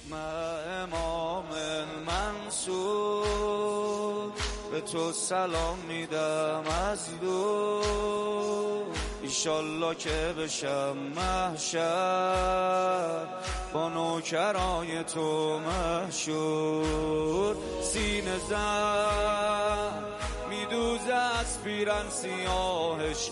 امام منصور به تو سلام میدم از دور، ایشالله که بشم محشر با نوکرای تو مشهور. سینه زن میدوزه از پیرن سیاهش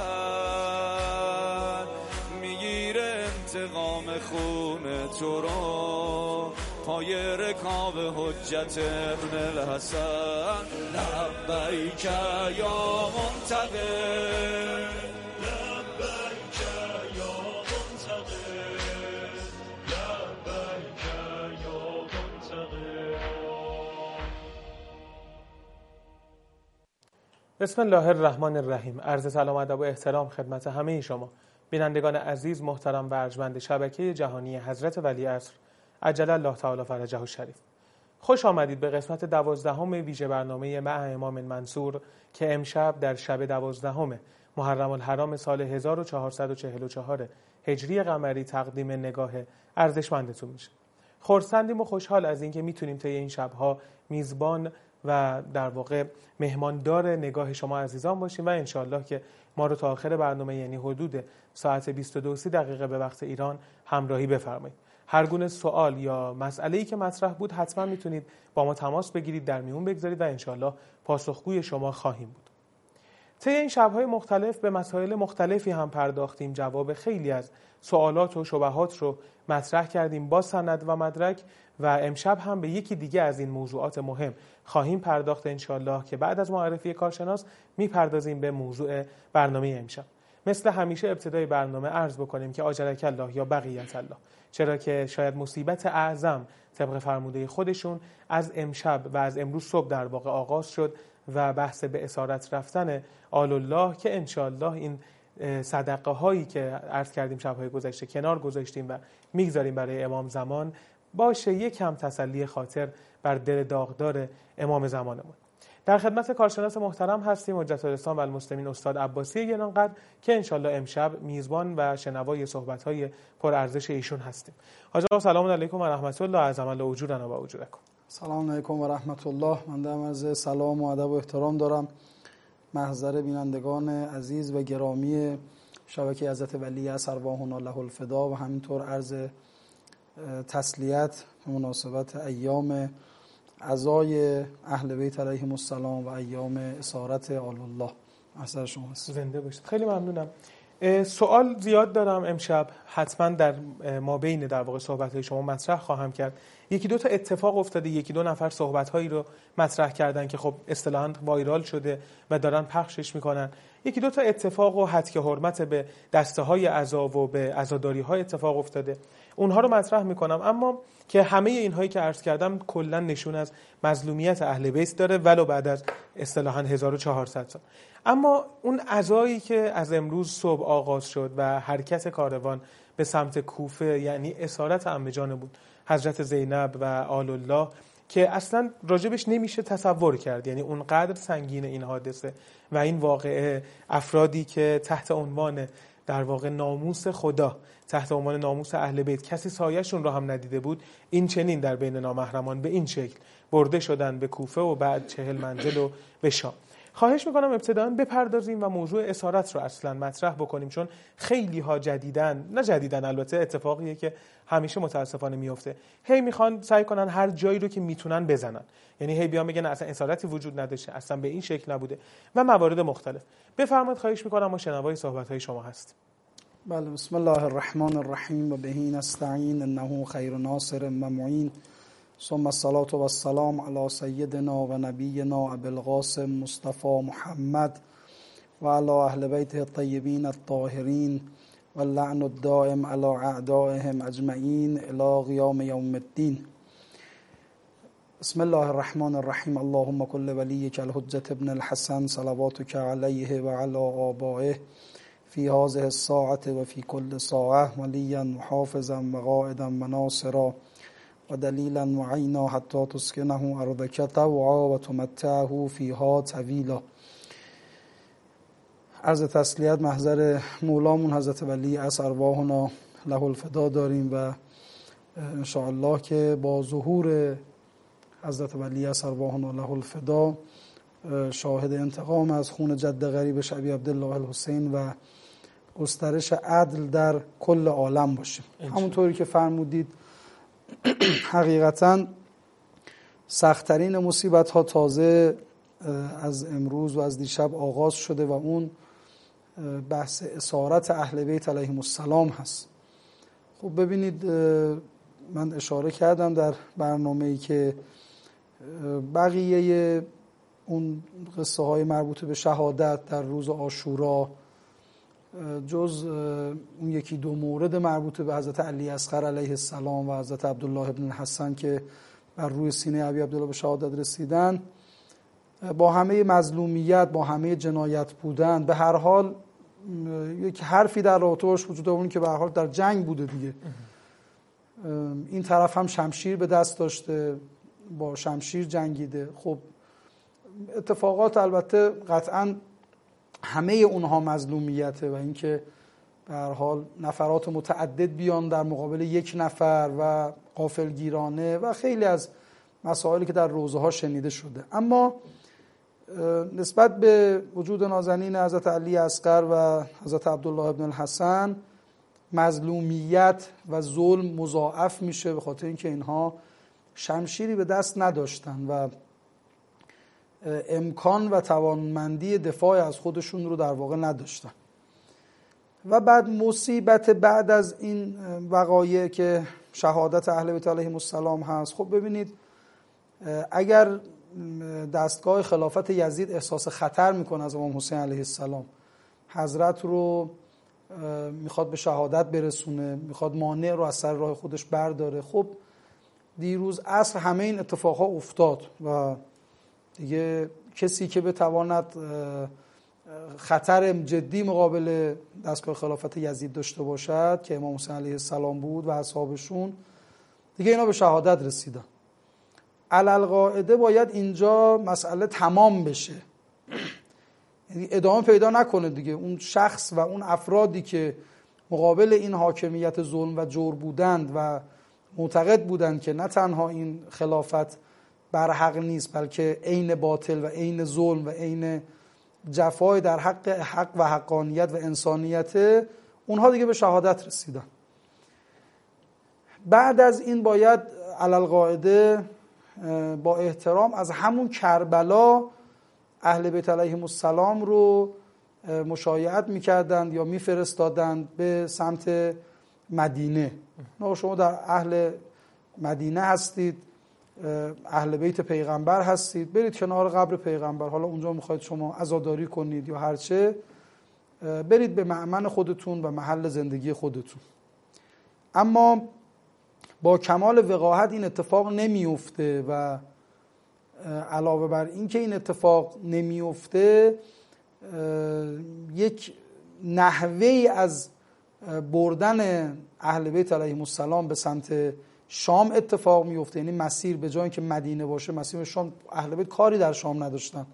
کفن، میگیره انتقام خون تو رو پای رکاب حجت ابن الحسن. لبیک یا منتقم، لبیک یا منتقم، لبیک یا منتقم. بسم الله الرحمن الرحیم. عرض سلام، ادب و احترام خدمت همه شما بینندگان عزیز، محترم و ارجمند شبکه جهانی حضرت ولیعصر عجل الله تعالی فرجه الشریف. خوش آمدید به قسمت 12 ویژه برنامه مع امام منصور که امشب در شب 12 محرم الحرام سال 1444 هجری قمری تقدیم نگاه ارزشمندتون میشه. خرسندیم و خوشحال از اینکه میتونیم طی این شبها میزبان و در واقع مهماندار نگاه شما عزیزان باشیم و انشالله که ما رو تا آخر برنامه، یعنی حدود ساعت 22:30 به وقت ایران همراهی بفرمایید. هر گونه سوال یا مسئله‌ای که مطرح بود حتما میتونید با ما تماس بگیرید، در میون بگذارید و انشالله پاسخگوی شما خواهیم بود. طی این شب‌های مختلف به مسائل مختلفی هم پرداختیم، جواب خیلی از سوالات و شبهات رو مطرح کردیم با سند و مدرک و امشب هم به یکی دیگه از این موضوعات مهم خواهیم پرداخت انشالله که بعد از معرفی کارشناس میپردازیم به موضوع برنامه امشب. مثل همیشه ابتدای برنامه عرض بکنیم که آجرک الله یا بقیت الله، چرا که شاید مصیبت اعظم طبق فرموده خودشون از امشب و از امروز صبح در واقع آغاز شد و بحث به اسارت رفتن آل الله که انشالله این صدقه هایی که عرض کردیم شبهای گذشته کنار گذاشتیم و میگذاریم برای امام زمان باشه یک کم تسلی خاطر بر دل داغدار امام زمانمون. در خدمت کارشناس محترم هستیم حجت الاسلام و المسلمین استاد عباسی گرانقدر که انشالله امشب میزبان و شنوای صحبت‌های پرارزش ایشون هستیم. حاج آقا سلام علیکم و رحمت الله، اعظم الله اجورنا و اجورکم. سلام علیکم و رحمت الله. من دم از سلام و ادب و احترام دارم محضر بینندگان عزیز و گرامی شبکه حضرت ولیعصر ارواحنا له الفدا و همینطور عرض تسلیت به مناسبت ایام عزای اهل بیت علیهم السلام و ایام اسارت آل الله. احسن شما هست. زنده باشید. خیلی ممنونم. سوال زیاد دارم امشب، حتما در مابین در واقع صحبت‌های شما مطرح خواهم کرد. یکی دو تا اتفاق افتاده، یکی دو نفر صحبت‌هایی رو مطرح کردن که خب اصطلاحاً وایرال شده و دارن پخشش میکنن. یکی دو تا اتفاق و حد که حرمت به دسته‌های عزا و به عزاداری‌ها اتفاق افتاده، اونها رو مطرح میکنم، اما که همه اینهایی که عرض کردم کلا نشون از مظلومیت اهل بیت داره ولو بعد از اصطلاحاً 1400 سال. اما اون عزایی که از امروز صبح آغاز شد و حرکت کاروان به سمت کوفه، یعنی اسارت عمه جان بود حضرت زینب و آل الله، که اصلا راجبش نمیشه تصور کرد، یعنی اونقدر سنگین این حادثه و این واقعه، افرادی که تحت عنوان در واقع ناموس خدا، تحت عنوان ناموس اهل بیت کسی سایه‌شون رو هم ندیده بود، این چنین در بین نامحرمان به این شکل برده شدن به کوفه و بعد 40 منزل و به شام. خواهش میکنم ابتداً بپردازیم و موضوع اسارت رو اصلا مطرح بکنیم، چون خیلی ها جدیدن البته اتفاقیه که همیشه متاسفانه میفته، هی میخوان سعی کنن هر جایی رو که میتونن بزنن، یعنی هی بیان بگن اصلا اسارتی وجود نداشته، اصلا به این شکل نبوده و موارد مختلف. بفرمایید، خواهش میکنم، ما شنوای صحبت‌های شما هستیم. بله، بسم الله الرحمن الرحیم و به نستعین انه خیر ناصر و معین، ثم الصلاة و السلام علی سیدنا و نبینا ابی القاسم مصطفی محمد و علی اهل بیته الطیبین الطاهرین و اللعن الدائم علی اعدائهم اجمعین الی قیام یوم الدین. بسم الله الرحمن الرحیم. اللهم کل ولیک الحجة ابن الحسن صلواتک علیه و علی آبائه فی هذه الساعة و فی کل ساعة ولیا و حافظا و قائدا و ناصرا و دلیلا و عینا حتی تسکنه ارضک طوعا و تمتعه فیها طویلا. عرض تسلیت محضر مولامون حضرت ولیعصر ارواحنا له الفدا داریم و انشاءالله که با ظهور حضرت ولی اصر ارواحنا له الفدا شاهد انتقام از خون جد غریبش ابی عبدالله الحسین و گسترش عدل در کل عالم باشیم. همونطوری که فرمودید حقیقتاً سخت‌ترین مصیبت ها تازه از امروز و از دیشب آغاز شده و اون بحث اسارت اهل بیت علیهم السلام هست. خب ببینید، من اشاره کردم در برنامه‌ای که بقیه اون قصه های مربوط به شهادت در روز عاشورا جز اون یکی دو مورد مربوط به حضرت علی اصغر علیه السلام و حضرت عبدالله ابن حسن که بر روی سینه ابی عبدالله به شهادت رسیدن، با همه مظلومیت، با همه جنایت بودن، به هر حال یک حرفی در رابطه باش وجود داره که به هر حال در جنگ بوده دیگه. این طرف هم شمشیر به دست داشته، با شمشیر جنگیده. خب اتفاقات البته قطعاً همه اونها مظلومیته و اینکه به هر حال نفرات متعدد بیان در مقابل یک نفر و غافلگیرانه و خیلی از مسائلی که در روزه ها شنیده شده. اما نسبت به وجود نازنین حضرت علی اصغر و حضرت عبدالله ابن الحسن مظلومیت و ظلم مضاعف میشه، به خاطر اینکه اینها شمشیری به دست نداشتن و امکان و توانمندی دفاع از خودشون رو در واقع نداشتن. و بعد مصیبت بعد از این وقایع که شهادت اهل بیت علیهم السلام هست. خب ببینید، اگر دستگاه خلافت یزید احساس خطر میکنه از امام حسین علیه السلام، حضرت رو میخواد به شهادت برسونه، میخواد مانع رو از سر راه خودش برداره، خب دیروز عصر همه این اتفاقها افتاد و دیگه کسی که بتواند خطر جدی مقابل دستگاه خلافت یزید داشته باشد که امام حسین علیه السلام بود و اصحابشون، دیگه اینا به شهادت رسیدن. علالقاعده باید اینجا مسئله تمام بشه، یعنی ادامه پیدا نکنه دیگه. اون شخص و اون افرادی که مقابل این حاکمیت ظلم و جور بودند و معتقد بودند که نه تنها این خلافت بر حق نیست بلکه عین باطل و عین ظلم و عین جفای در حق و حقانیت و انسانیت، اونها دیگه به شهادت رسیدن. بعد از این باید علالقاعده با احترام از همون کربلا اهل بیت علیهم السلام رو مشایعت میکردند یا میفرستادند به سمت مدینه. شما در اهل مدینه هستید، اهل بیت پیغمبر هستید، برید کنار قبر پیغمبر، حالا اونجا میخواید شما عزاداری کنید یا هرچه، برید به مأمن خودتون و محل زندگی خودتون. اما با کمال وقاحت این اتفاق نمیفته و علاوه بر این که این اتفاق نمیفته، یک نحوهی از بردن اهل بیت علیهم السلام به سمت شام اتفاق میفته. یعنی مسیر به جای که مدینه باشه، مسیر به شام، اهل بیت کاری در شام نداشتن،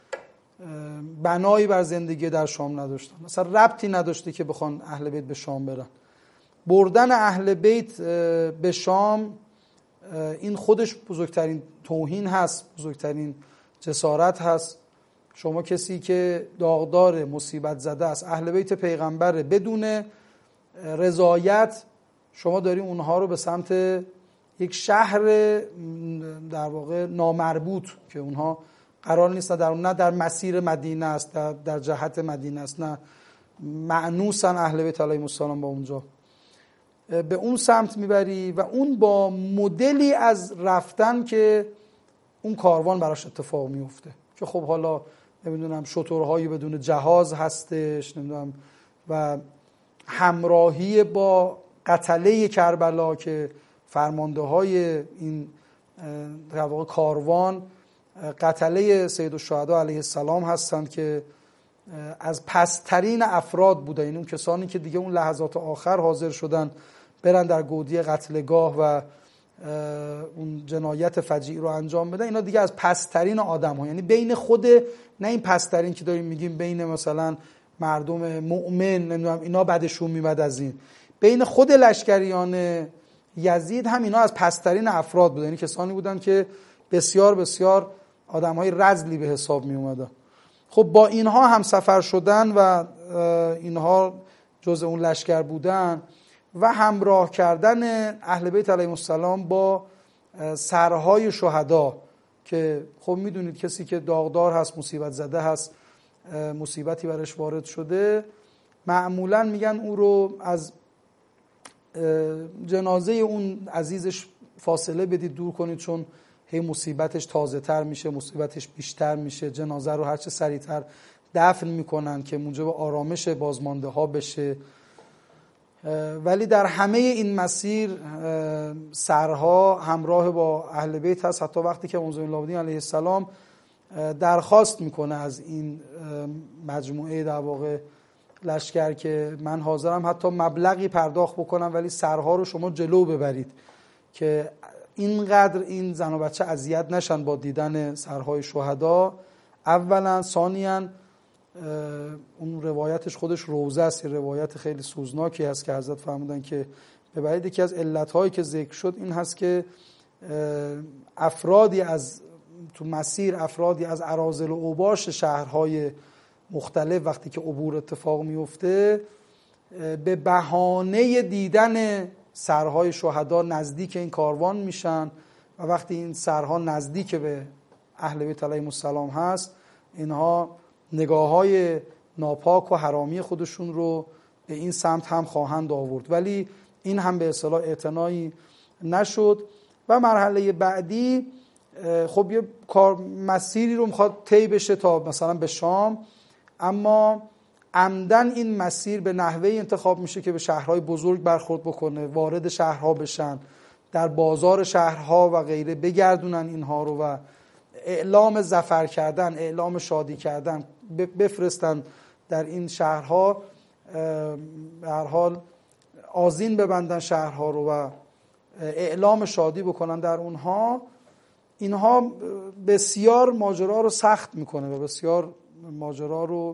بنایی بر زندگی در شام نداشتن، مثلا ربطی نداشته که بخوان اهل بیت به شام برن. بردن اهل بیت به شام این خودش بزرگترین توهین هست، بزرگترین جسارت هست. شما کسی که داغدار مصیبت زده است، اهل بیت پیغمبر، بدون رضایت شما داری اونها رو به سمت یک شهر در واقع نامربوط که اونها قرار نیست، نه در مسیر مدینه است، در جهت مدینه است، نه معنوسن اهل بیت علیهم السلام با اونجا، به اون سمت میبری و اون با مدلی از رفتن که اون کاروان براش اتفاق میفته که خب حالا نمیدونم شترهایی بدون جهاز هستش، نمیدونم، و همراهی با قتله کربلا که فرمانده های این در واقع کاروان قتله سید الشهدا علیه السلام هستند که از پسترین افراد بودن، یعنی اون کسانی که دیگه اون لحظات آخر حاضر شدن برن در گودی قتلگاه و اون جنایت فجیع رو انجام بدن، اینا دیگه از پسترین آدم ها، یعنی بین خود، نه این پسترین که داریم میگیم بین مثلا مردم مؤمن، نمیدونم اینا بعدشون میمد، از این بین خود لشکریان یزید هم اینا از پسترین افراد بودن، یعنی کسانی بودن که بسیار بسیار آدم‌های رذلی به حساب می اومدن. خب با اینها هم سفر شدن و اینها جزء اون لشکر بودن و همراه کردن اهل بیت علیهم السلام با سرهای شهدا که خب میدونید کسی که داغدار هست، مصیبت زده هست، مصیبتی برش وارد شده، معمولا میگن او رو از جنازه اون عزیزش فاصله بدید، دور کنید، چون هی مصیبتش تازه تر میشه، مصیبتش بیشتر میشه. جنازه رو هرچه سریعتر دفن میکنن که موجب آرامش بازمانده ها بشه. ولی در همه این مسیر سرها همراه با اهل بیت هست، حتی وقتی که امام زین علیه السلام درخواست میکنه از این مجموعه در واقع لشکر که من حاضرم حتی مبلغی پرداخت بکنم ولی سرها رو شما جلو ببرید که اینقدر این زن و بچه اذیت نشن با دیدن سرهای شهدا. اولا، ثانیاً اون روایتش خودش روزه است، روایت خیلی سوزناکی هست که حضرت فرمودن که ببرید. یکی از علتهایی که ذکر شد این هست که افرادی از تو مسیر، افرادی از اراذل و اوباش شهرهای مختلف وقتی که عبور اتفاق میفته به بهانه دیدن سرهای شهدا نزدیک این کاروان میشن و وقتی این سرها نزدیک به اهل بیت علیهم السلام هست، اینها نگاه‌های ناپاک و حرامی خودشون رو به این سمت هم خواهند آورد. ولی این هم به اصطلاح اعتنایی نشد و مرحله بعدی خب یه کار مسیری رو میخواد طی بشه تا مثلا به شام، اما عمدن این مسیر به نحوه انتخاب میشه که به شهرهای بزرگ برخورد بکنه، وارد شهرها بشن، در بازار شهرها و غیره بگردونن اینها رو و اعلام ظفر کردن، اعلام شادی کردن بفرستن در این شهرها، به هر حال آذین ببندن شهرها رو و اعلام شادی بکنن در اونها. اینها بسیار ماجرا رو سخت میکنه و بسیار ماجرا رو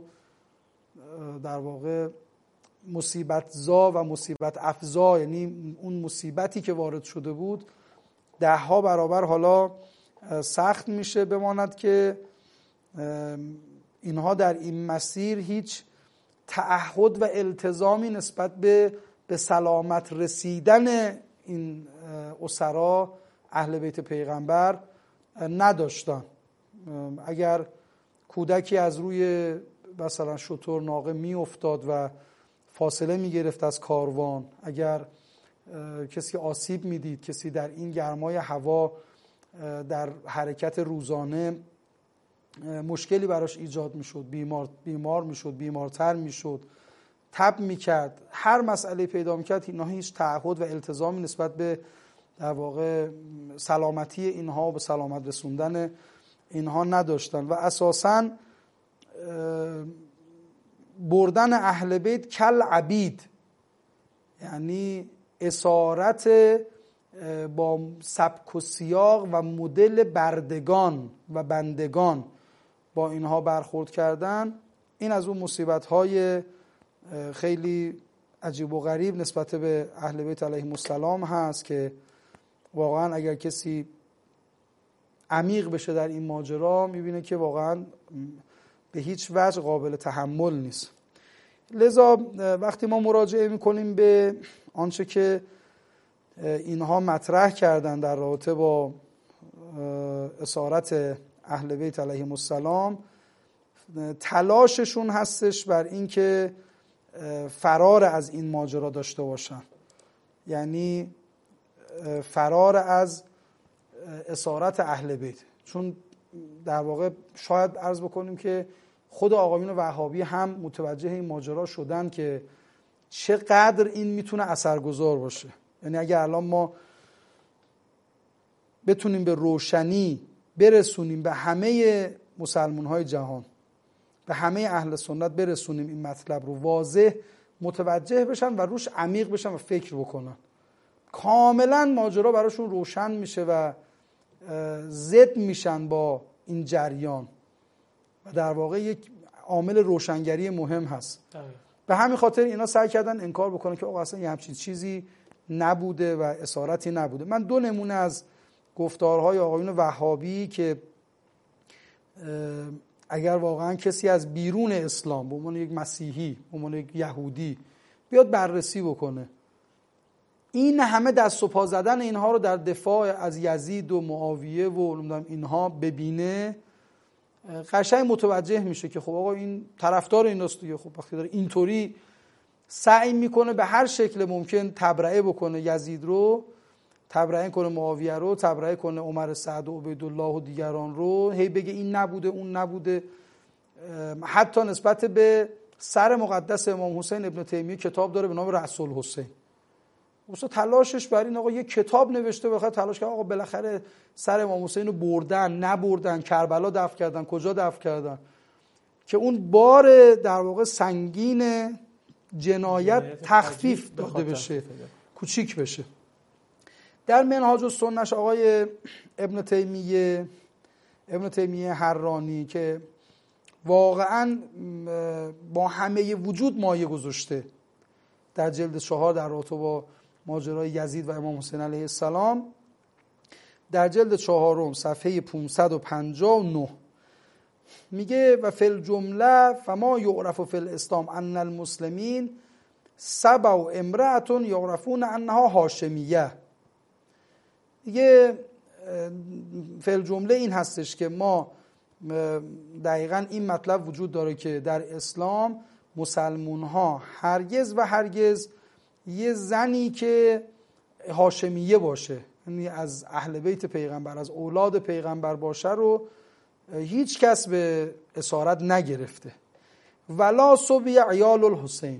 در واقع مصیبت زا و مصیبت افزا، یعنی اون مصیبتی که وارد شده بود 10 برابر حالا سخت میشه. بماند که اینها در این مسیر هیچ تعهد و التزامی نسبت به سلامت رسیدن این اسرا اهل بیت پیغمبر نداشتن. اگر کودکی از روی مثلا شتر ناقه می افتاد و فاصله می گرفت از کاروان، اگر کسی آسیب می دید، کسی در این گرمای هوا در حرکت روزانه مشکلی براش ایجاد می شد، بیمار می شد، بیمارتر می شد، تب می کرد، هر مسئله پیدا می کرد، اینها هیچ تعهد و التزامی نسبت به در واقع سلامتی اینها و به سلامت رسوندن اینها نداشتن و اساساً بردن اهل بیت کل عبید، یعنی اسارت با سبک و سیاق و مدل بردگان و بندگان با اینها برخورد کردن. این از اون مصیبت‌های خیلی عجیب و غریب نسبت به اهل بیت علیهم السلام هست که واقعا اگر کسی عمیق بشه در این ماجرا میبینه که واقعا به هیچ وجه قابل تحمل نیست. لذا وقتی ما مراجعه میکنیم به آنچه که اینها مطرح کردن در رابطه با اسارت اهل بیت علیهم السلام، تلاششون هستش بر این که فرار از این ماجرا داشته باشن، یعنی فرار از اسارت اهل بیت. چون در واقع شاید عرض بکنیم که خود آقایون وهابی هم متوجه این ماجرا شدن که چقدر این میتونه اثرگذار باشه. یعنی اگر الان ما بتونیم به روشنی برسونیم به همه مسلمان‌های جهان، به همه اهل سنت برسونیم این مطلب رو، واضح متوجه بشن و روش عمیق بشن و فکر بکنن، کاملا ماجرا براشون روشن میشه و ضد میشن با این جریان و در واقع یک عامل روشنگری مهم هست. به همین خاطر اینا سعی کردن انکار بکنن که آقا اصلا یه همچین چیزی نبوده و اسارتی نبوده. من 2 نمونه از گفتارهای آقایون وهابی که اگر واقعا کسی از بیرون اسلام به عنوان یک مسیحی، به عنوان یک یهودی بیاد بررسی بکنه، این همه دست و پا زدن اینها رو در دفاع از یزید و معاویه و اینها ببینه، قشنگ متوجه میشه که خب آقا این طرفدار ایناست دیگه. خب وقتی داره اینطوری سعی میکنه به هر شکل ممکن تبرئه بکنه یزید رو، تبرئه کنه معاویه رو، تبرئه کنه عمر سعد و عبیدالله و دیگران رو، هی بگه این نبوده اون نبوده. حتی نسبت به سر مقدس امام حسین ابن تیمیه کتاب داره به نام رأس الحسین. اصلا تلاشش بر این آقا یک کتاب نوشته، بخاطر تلاش کرد آقا بالاخره سر امام حسین رو بردن نبردن، کربلا دفن کردن، کجا دفن کردن، که اون بار در واقع سنگین جنایت تخفیف داده بشه، کوچیک بشه. در منهاج السنه آقای ابن تیمیه حرانی که واقعا با همه وجود مایه گذاشته در جلد 4 در رابطه با ماجرای یزید و امام حسین علیه السلام، در جلد 4 صفحه 559 میگه و فی الجمله فما یعرف فی الاسلام ان المسلمین سبع امرأة یعرفون انها هاشمیه. دیگه فی الجمله این هستش که ما دقیقاً این مطلب وجود داره که در اسلام مسلمون ها هرگز و هرگز یه زنی که هاشمیه باشه، یعنی از اهل بیت پیغمبر، از اولاد پیغمبر باشه رو هیچ کس به اسارت نگرفته. ولا صبی عیال الحسین،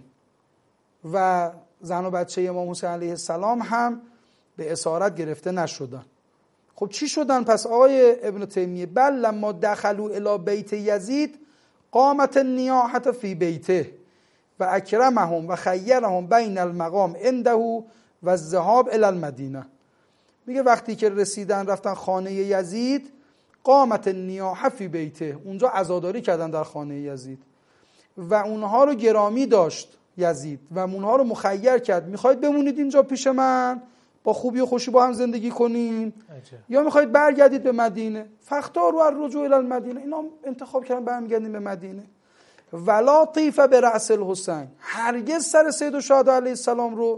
و زن و بچه امام حسین علیه السلام هم به اسارت گرفته نشدن. خب چی شدن پس آقای ابن تیمیه؟ بل لما دخلوا الی بیت یزید قامت النیاحة فی بیته و اکرمهم و خیرهم بین المقام عنده و الذهاب الی المدینه. میگه وقتی که رسیدن رفتن خانه یزید، قامت النیاحة فی بیته، اونجا عزاداری کردن در خانه یزید و اونها رو گرامی داشت یزید و اونها رو مخیر کرد، میخواید بمونید اینجا پیش من با خوبی و خوشی با هم زندگی کنیم یا میخواید برگردید به مدینه؟ فاختاروا الرجوع الی المدینه، اینا انتخاب کردن برمیگردیم به مدینه. ولا طیف برأس الحسین، هرگز سر سید الشهدا علیه السلام رو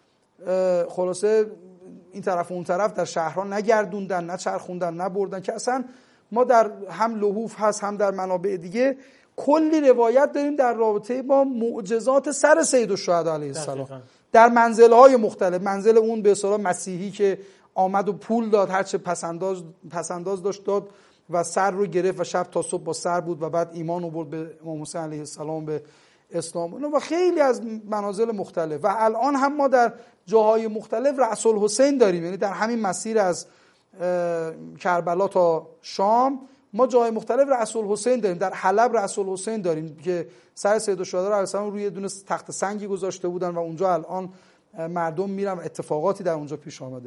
خلاصه این طرف و اون طرف در شهرها نگردوندن، نچرخوندن، نبردن، که اصلا ما در هم لحوف هست هم در منابع دیگه کلی روایت داریم در رابطه با معجزات سر سید الشهدا علیه السلام در منزل‌های مختلف. منزل اون به اصطلاح مسیحی که آمد و پول داد، هرچه پسنداز داشت داد و سر رو گرفت و شب تا صبح با سر بود و بعد ایمان آورد به امام حسین علیه السلام، به اسلام و خیلی از منازل مختلف. و الان هم ما در جاهای مختلف رأس الحسین داریم، یعنی در همین مسیر از کربلا تا شام ما جای مختلف رأس الحسین داریم. در حلب رأس الحسین داریم که سر سید الشهدا علیه السلام روی دونه تخت سنگی گذاشته بودن و اونجا الان مردم میرن و اتفاقاتی در اونجا پیش آمده.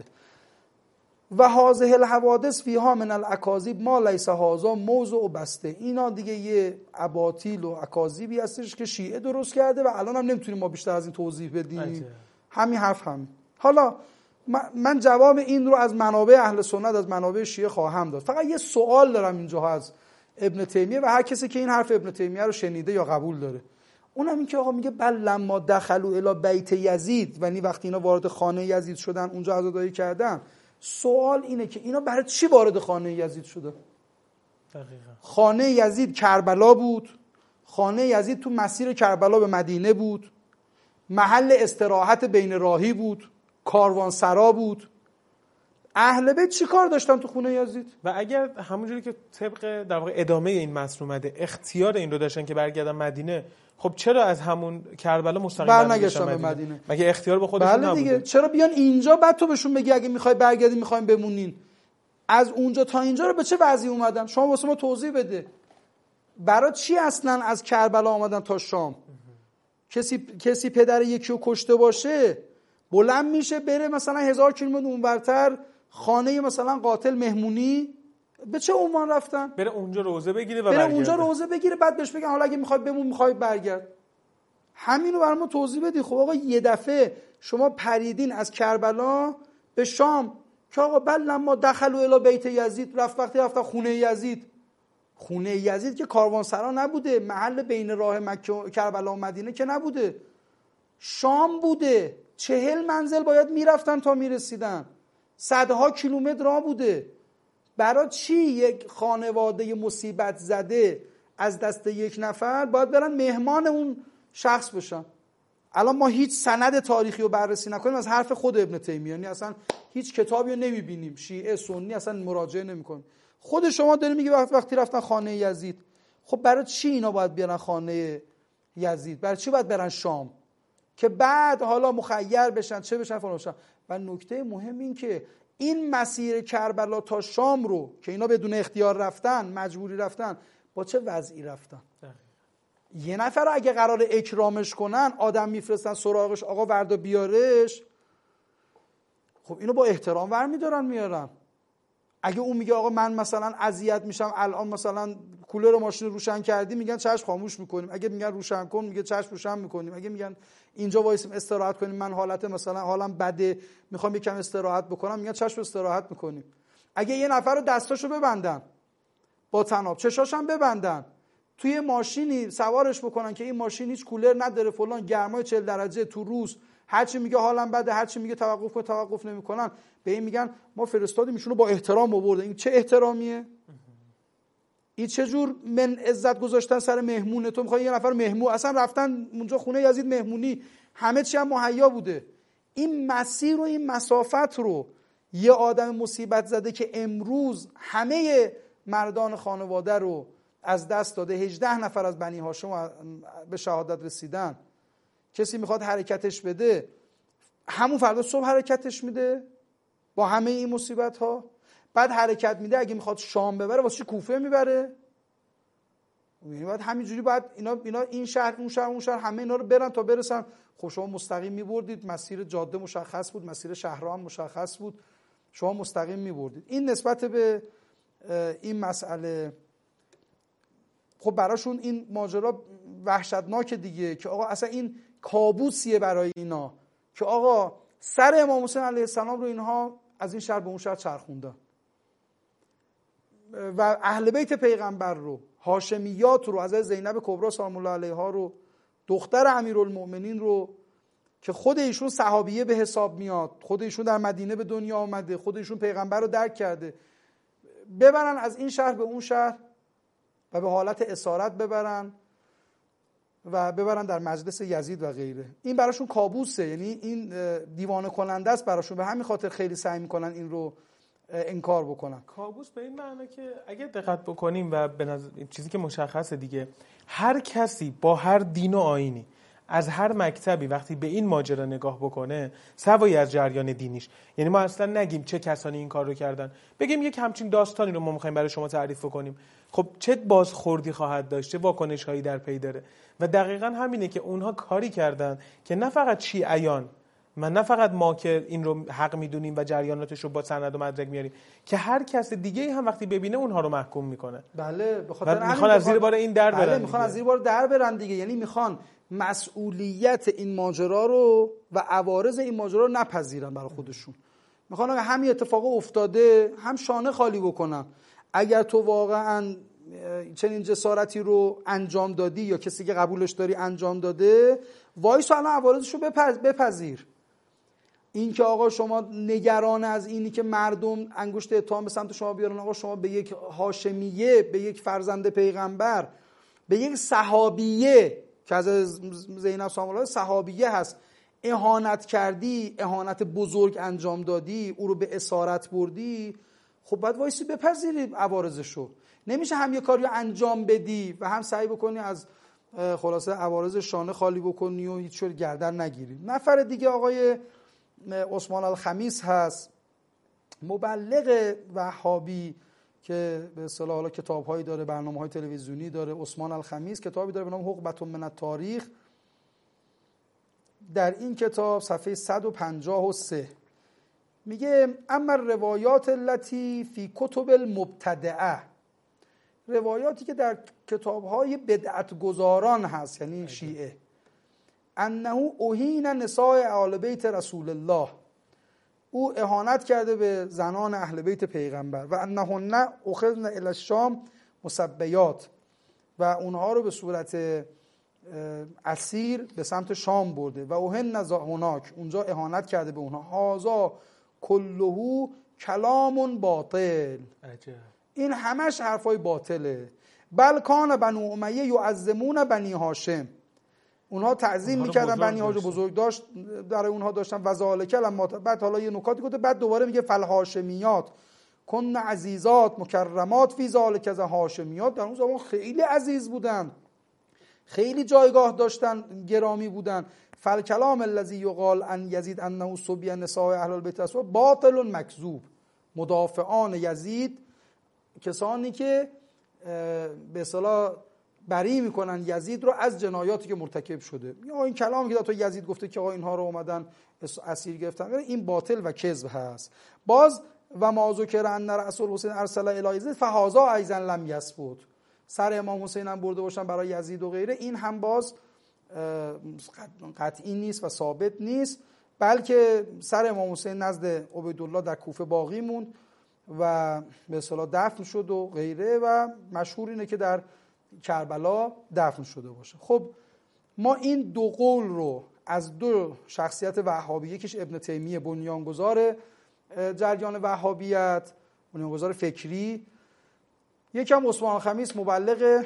و هذه الحوادث فیها من الاکاذیب ما لیس هذا موضوع بسته. اینا دیگه یه اباطیل و اکاذیبی هستش که شیعه درست کرده و الان هم نمیتونیم ما بیشتر از این توضیح بدیم. همین حرف هم. حالا من جواب این رو از منابع اهل سنت، از منابع شیعه خواهم داد. فقط یه سوال دارم اینجا از ابن تیمیه و هر کسی که این حرف ابن تیمیه رو شنیده یا قبول داره. اونم این که آقا میگه بل لما دخلوا الی بیت یزید، یعنی وقتی اینا وارد خانه یزید شدن اونجا عزاداری کردن. سوال اینه که اینا برای چی وارد خانه یزید شده؟ دقیقاً خانه یزید کربلا بود، خانه یزید تو مسیر کربلا به مدینه بود، محل استراحت بین راهی بود، کاروانسرا بود. اهل بیت چی کار داشتن تو خونه یزید؟ و اگر همونجوری که طبق در واقع ادامه این متن اومده اختیار این رو داشتن که برگردن مدینه، خب چرا از همون کربلا مستقیم برنگشتن به مدینه؟ مگه اختیار به خودشون نبوده؟ دیگه چرا بیان اینجا بعد تو بهشون بگی اگه میخوای برگردین میخوایم بمونین؟ از اونجا تا اینجا رو به چه وضعی اومدن؟ شما واسه ما توضیح بده. برای چی اصلا از کربلا آمدن تا شام؟ کسی پدر یکی رو کشته باشه بلند میشه بره مثلا 1000 کیلومتر اونورتر خانه مثلا قاتل مهمونی، به چه عنوان رفتن؟ بره اونجا روزه بگیره و برگرده. اونجا روزه بگیره بعد بهش بگن حالا اگه میخوای بمون میخوای برگرد. همینو برام توضیح بدی. خب آقا یه دفعه شما پریدین از کربلا به شام که آقا بل لما دخلوا الی بیت یزید، وقتی رفتن خونه یزید. خونه یزید که کاروانسرا نبوده، محل بین راه مکه کربلا و مدینه که نبوده، شام بوده. 40 منزل باید میرفتن تا میرسیدن، صدها کیلومتر راه بوده. برای چی یک خانواده مصیبت زده از دست یک نفر باید برن مهمان اون شخص بشن؟ الان ما هیچ سند تاریخی رو بررسی نکنیم، از حرف خود ابن تیمیه، یعنی اصلا هیچ کتابی رو نمیبینیم، شیعه سنی اصلا مراجعه نمیکنیم. خود شما داری میگی وقتی رفتن خانه یزید. خب برای چی اینا باید برن خانه یزید؟ برای چی باید برن شام که بعد حالا مخیر بشن، چه بشن، فلان بشن؟ و نکته مهم این که این مسیر کربلا تا شام رو که اینا بدون اختیار رفتن، مجبوری رفتن، با چه وضعی رفتن؟ یه نفر رو اگه قرار اکرامش کنن، آدم میفرستن سراغش، آقا وردا بیارش، خب اینو با احترام ور میارن. اگه اون میگه آقا من مثلا اذیت میشم الان، مثلا کولر ماشین روشن کردی، میگن چشم خاموش میکنیم. اگه میگن روشن کن، میگه چشم روشن میکنیم. اگه میگن اینجا وایسیم استراحت کنیم، من حالت مثلا حالم بده میخوام یکم استراحت بکنم، میگن چشم استراحت میکنیم. اگه یه نفر رو دستاشو ببندن با طناب، چشاش هم ببندن، توی ماشینی سوارش بکنن که این ماشین هیچ کولر نداره، فلان، گرمای 40 درجه تو روز، هرچی میگه حالم بده، هرچی میگه توقف کن، توقف نمیکنن، به این میگن ما فرستادیم ایشونو با احترام آورده. این چه احترامیه؟ این چه جور من عزت گذاشتن سر مهمونه؟ تو میخوای یه نفر مهمون، اصلا رفتن اونجا خونه یزید مهمونی، همه چی هم مهیا بوده. این مسیر و این مسافت رو یه آدم مصیبت زده که امروز همه مردان خانواده رو از دست داده، 18 نفر از بنی هاشم به شهادت رسیدن، کسی میخواد حرکتش بده، همون فردا صبح حرکتش میده با همه این مصیبت ها. بعد حرکت میده، اگه میخواد شام ببره واسه کوفه میبره. یعنی باید همینجوری باید اینا این شهر اون شهر اون شهر همه اینا رو برن تا برسن. خب شما مستقیم میبردید، مسیر جاده مشخص بود، مسیر شهرها هم مشخص بود، شما مستقیم میبردید. این نسبت به این مسئله. خب براشون این ماجرا وحشتناک دیگه، که آقا اصلا این کابوسیه برای اینا که آقا سر امام حسین علیه السلام رو اینها از این شهر به اون شهر چرخوندن و اهل بیت پیغمبر رو، هاشمیات رو، از زینب کبرا سلام الله علیها رو، دختر امیرالمؤمنین رو که خود ایشون صحابیه به حساب میاد، خود ایشون در مدینه به دنیا آمده، خود ایشون پیغمبر رو درک کرده، ببرن از این شهر به اون شهر و به حالت اسارت ببرن و ببرن در مجلس یزید و غیره. این براشون کابوسه، یعنی این دیوانه کننده است براشون. به همین خاطر خیلی سعی میکنن این رو انکار بکنن. کابوس به این معنی که اگه دقت بکنیم و به نظر چیزی که مشخصه دیگه، هر کسی با هر دین و آیینی از هر مکتبی وقتی به این ماجرا نگاه بکنه، سوای از جریان دینیش، یعنی ما اصلا نگیم چه کسانی این کار رو کردن، بگیم یک همچین داستانی رو ما می‌خوایم برای شما تعریف کنیم، خب چه بازخوردی خواهد داشت، چه واکنش‌هایی در پی داره. و دقیقاً همینه که اونها کاری کردن که نه فقط شیعیان، نه فقط ما که این رو حق میدونیم و جریاناتش رو با سند و مدرک میاریم، که هر کس دیگه هم وقتی ببینه اونها رو محکوم میکنه. بله، به خاطر میخوان از زیر بار این در برن. بله، میخوان از زیر بار در برن دیگه. یعنی میخوان مسئولیت این ماجرا رو و عوارض این ماجرا رو نپذیرن برای خودشون. میخوان اگه همین اتفاق افتاده هم شانه خالی بکنن. اگر تو واقعا چنین جسارتی رو انجام دادی یا کسی که قبولش داری انجام داده، وایس الان عوارضش رو بپذیر. این که آقا شما نگران از اینی که مردم انگشت اتهام به سمت شما بیارن، آقا شما به یک هاشمیه، به یک فرزند پیغمبر، به یک صحابیه که از زینب سلام الله صحابیه هست اهانت کردی، اهانت بزرگ انجام دادی، او رو به اسارت بردی، خب باید وایسی بپذیری عوارضشو. نمیشه هم یه کاری انجام بدی و هم سعی بکنی از خلاصه عوارض شانه خالی بکنی و هیچ جور گردن نگیری. نفر دیگه آقای عثمان الخمیس هست، مبلغ وهابی که به اصطلاح حالا کتاب‌هایی داره، برنامه‌های تلویزیونی داره. عثمان الخمیس کتابی داره به نام حقبة من التاریخ. در این کتاب صفحه 153 میگه اما روایات التي فی کتب المبتدعه، روایاتی که در کتاب‌های بدعت گذاران هست، یعنی شیعه، انه اهین نساء آل بیت رسول الله، او اهانت کرده به زنان اهل بیت پیغمبر. و انهن اخذن الی الشام مسبیات، و اونها رو به صورت اسیر به سمت شام برده. و اوهن هناک، اونجا اهانت کرده به اونها. هذا کله کلام باطل، این همش حرفای باطله. بل کان بنو امیه یعظمون بنی هاشم، اونها تعظیم میکردن بنی هاشم، بزرگ داشت برای اونها داشتن. و ذالک لما، بعد حالا یه نکاتی گفته، بعد دوباره میگه فالهاشمیات کن عزیزات مکرمات فی ذالک. از هاشمیات در اون زمان خیلی عزیز بودن، خیلی جایگاه داشتن، گرامی بودن. فالکلام الذی یقال ان یزید انه صبی نساء اهل البیت رسول باطل مکذوب. مدافعان یزید، کسانی که به اصطلاح بری میکنن یزید رو از جنایاتی که مرتکب شده، یا این کلامی که تو یزید گفته که آقا اینها رو اومدن اسیر گرفتن، این باطل و کذب هست. باز و ما ذکر ان رسول حسین ارسل الی یزید فهذا ایضا لم یثبت، سر امام حسین هم برده باشن برای یزید و غیره، این هم باز قطعی نیست و ثابت نیست، بلکه سر امام حسین نزد عبیدالله در کوفه باقی موند و به اصطلاح دفن شد و غیره، و مشهور اینه که در کربلا دفن شده باشه. خب ما این دو قول رو از دو شخصیت وهابی، یکیش ابن تیمیه بنیانگذار جریان وهابیت، بنیانگذار فکری، یکم عثمان خمیس مبلغ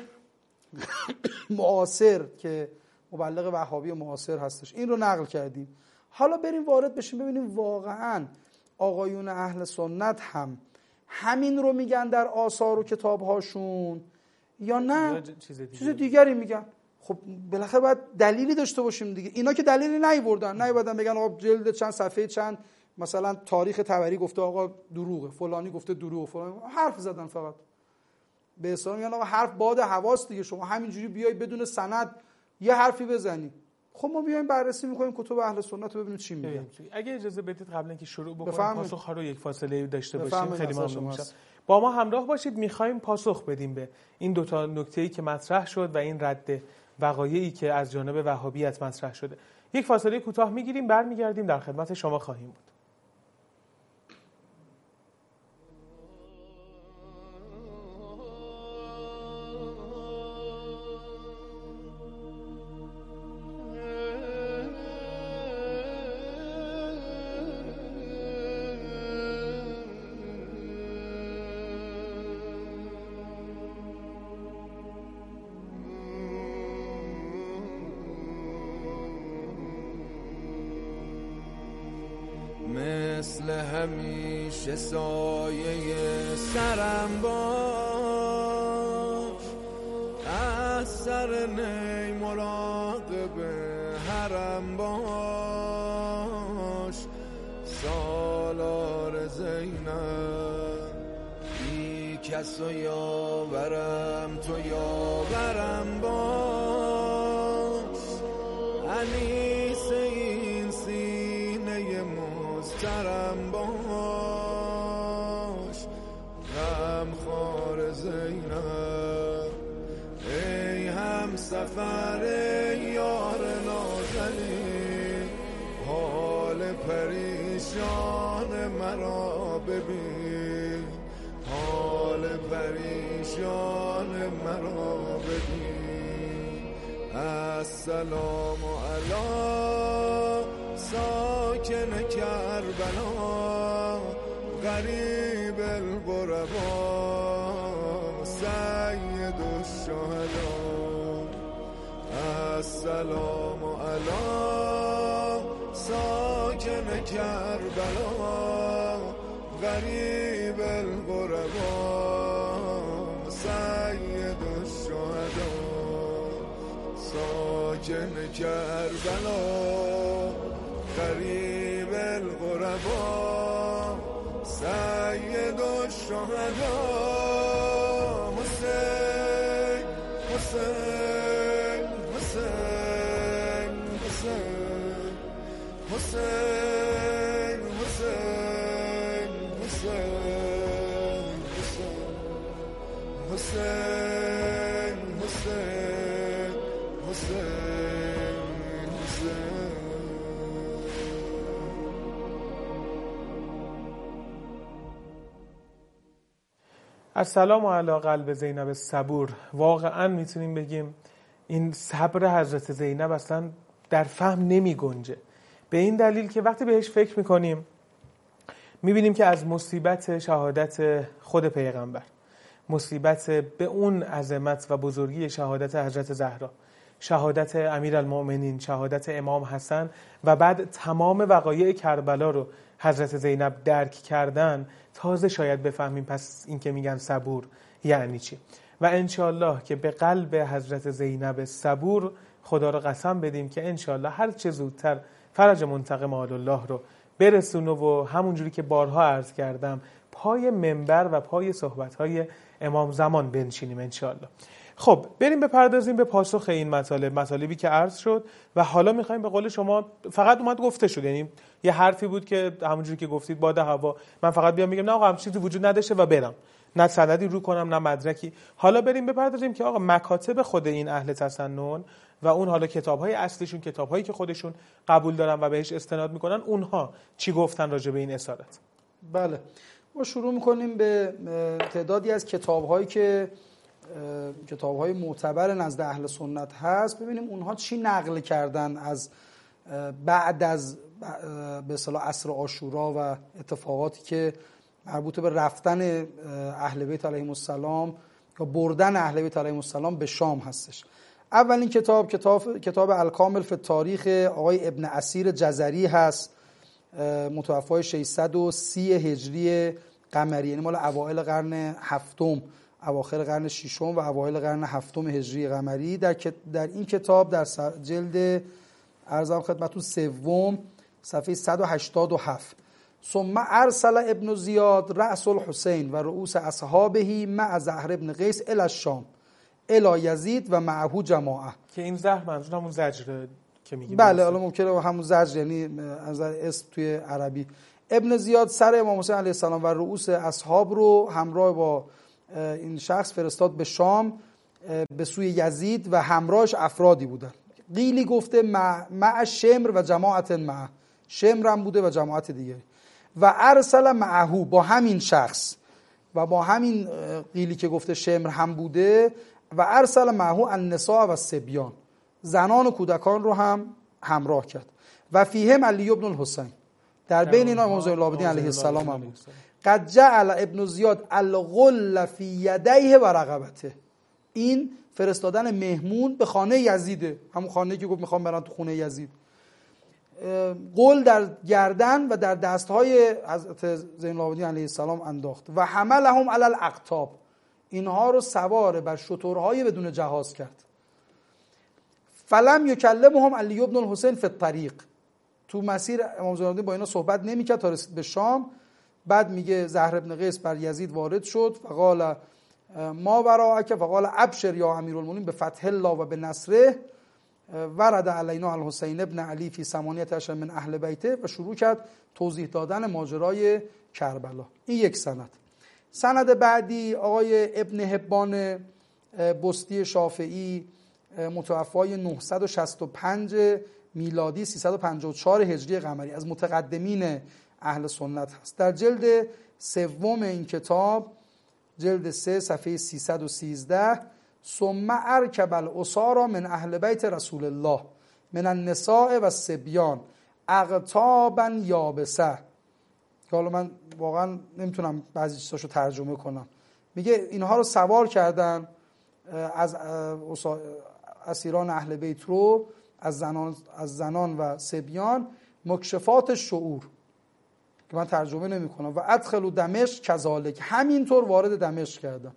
معاصر که مبلغ وهابی معاصر هستش، این رو نقل کردیم. حالا بریم وارد بشیم ببینیم واقعاً آقایون اهل سنت هم همین رو میگن در آثار و کتابهاشون یا نه چیز دیگری میگن. خب بالاخره باید دلیلی داشته باشیم دیگه. اینا که دلیلی نیوردن بگن آقا جلد چند صفحه چند مثلا تاریخ طبری گفته آقا دروغه، فلانی گفته دروغه، فلانی حرف زدن. فقط به اصطلاح میگن آقا حرف باد حواس دیگه، شما همینجوری بیای بدون سند یه حرفی بزنی. خب ما بیایم بررسی میکنیم کتب اهل سنت رو ببینیم چی میگن. اگه اجازه بدید قبل اینکه شروع بکنیم پاسخ ها رو یک فاصله داشته باشیم خیلی ممنون میشم. با ما همراه باشید، میخوایم پاسخ بدیم به این دو تا نکته‌ای که مطرح شد و این رد وقایعی که از جانب وهابیت مطرح شده. یک فاصله کوتاه میگیریم، برمیگردیم، در خدمت شما خواهیم بود. مثل همیشه سایه سرم باش، از سر نی مراقب حرم باش. سالار زینب بی کس و یاورم، تو یاورم باش. انیس این سینه محترم باش. غمخوار زینب ای هم سفر یار نازنین، حال پریشان مرا ببین، حال پریشان مرا ببین. السلام علی ساکن کربلا، غریب الغربا سید الشهدا. السلام علی ساکن کربلا، غریب الغربا سید الشهدا. ساکن کربلا غریب الغربا سید الشهدا. حسین حسین حسین حسین حسین حسین حسین حسین حسین حسین حسین السلام علی قلب زینب صبور. واقعا میتونیم بگیم این صبر حضرت زینب اصلا در فهم نمی گنجه، به این دلیل که وقتی بهش فکر میکنیم میبینیم که از مصیبت شهادت خود پیغمبر، مصیبت به اون عظمت و بزرگی شهادت حضرت زهرا، شهادت امیرالمؤمنین، شهادت امام حسن و بعد تمام وقایع کربلا رو حضرت زینب درک کردن، تازه شاید بفهمیم پس این که میگن صبور یعنی چی. و انشالله که به قلب حضرت زینب صبور خدا رو قسم بدیم که انشالله هر چه زودتر فرج منتقم آل الله رو برسونه و همونجوری که بارها عرض کردم پای منبر و پای صحبت‌های امام زمان بنشینیم انشالله. خب بریم بپردازیم به پاسخ این مطالبی که عرض شد و حالا میخوایم به قول شما فقط اومد گفته شد، یعنی یه حرفی بود که همونجوری که گفتید باد هوا، من فقط بیام میگم نه آقا همچین چیزی وجود نداشته و برم، نه سندی رو کنم نه مدرکی. حالا بریم بپردازیم که آقا مکاتب خود این اهل تسنن و اون حالا کتاب‌های اصلیشون، کتاب‌هایی که خودشون قبول دارن و بهش استناد میکنن، اونها چی گفتن راجع به این اسارت. بله، ما شروع میکنیم به تعدادی از کتاب‌هایی که کتاب‌های معتبر نزد اهل سنت هست، ببینیم اونها چی نقل کردن از بعد از به اصطلاح عصر عاشورا و اتفاقاتی که مربوط به رفتن اهل بیت علیهم السلام یا بردن اهل بیت علیهم السلام به شام هستش. اولین کتاب الکامل فی تاریخ آقای ابن اسیر جزری هست، متوفای 630 هجری قمری، یعنی مال اوایل قرن هفتم، اواخر قرن ششم و اوایل قرن هفتم هجری قمری. در این کتاب در جلد ارزم خدمتتون سوم صفحه 187 ثم ارسل ابن زیاد رأس الحسین و رؤوس اصحابه مع زهر ابن قیس الی الشام الی یزید و معه جماعه، که این زهر منظور همون زجر که میگیم. بله، حالا ممکنه همون زجر یعنی از اسم توی عربی. ابن زیاد سر امام حسین علیه السلام و رؤوس اصحاب رو همراه با این شخص فرستاد به شام به سوی یزید و همراهش افرادی بودن. قیلی گفته مع شمر و جماعت معه، شمر هم بوده و جماعت دیگری. و ارسل معه، با همین شخص و با همین قیلی که گفته شمر هم بوده، و ارسل معه النساء و الصبیان، زنان و کودکان رو هم همراه کرد. و فیهم علی ابن الحسین، در بین اینا امام زین العابدین علیه السلام هم بود. قد جعل ابن زیاد الغل فی یدیه و رقبته، این فرستادن مهمون به خانه یزیده، همون خانه‌ای که گفت میخوام برن تو خونه یزید، قل در گردن و در دستهای حضرت زین العابدین علیه السلام انداخت. و حملهم علی الاقطاب، اینها رو سوار بر شترهای بدون جهاز کرد. فلم یکلمهم علی ابن الحسین فی الطریق، تو مسیر امام زین العابدین با اینا صحبت نمی‌کرد تا رسید به شام. بعد میگه زهر ابن قیس بر یزید وارد شد، فقال ما براءک، فقال ابشر یا امیرالمومنین بفتح الله و بنصره، ورد علینا الحسین ابن علی فی 18 من اهل بیته، و شروع کرد توضیح دادن ماجرای کربلا. این یک سند. سند بعدی آقای ابن حبان بستی شافعی، متوفای 965 میلادی 354 هجری قمری، از متقدمین اهل سنت هست. در جلد سوم این کتاب، جلد 3 صفحه 313، ثم ارکب الاسارا من اهل بیت رسول الله من النساء و الصبیان اقطابا یابسه، که حالا من واقعا نمیتونم بعضی چیزاشو ترجمه کنم. میگه اینها رو سوار کردن، از اسیران اهل بیت رو، از زنان و صبیان، مکشفات شعور که من ترجمه نمی کنم، و ادخلوا دمشق کذالک، همینطور وارد دمشق کردن.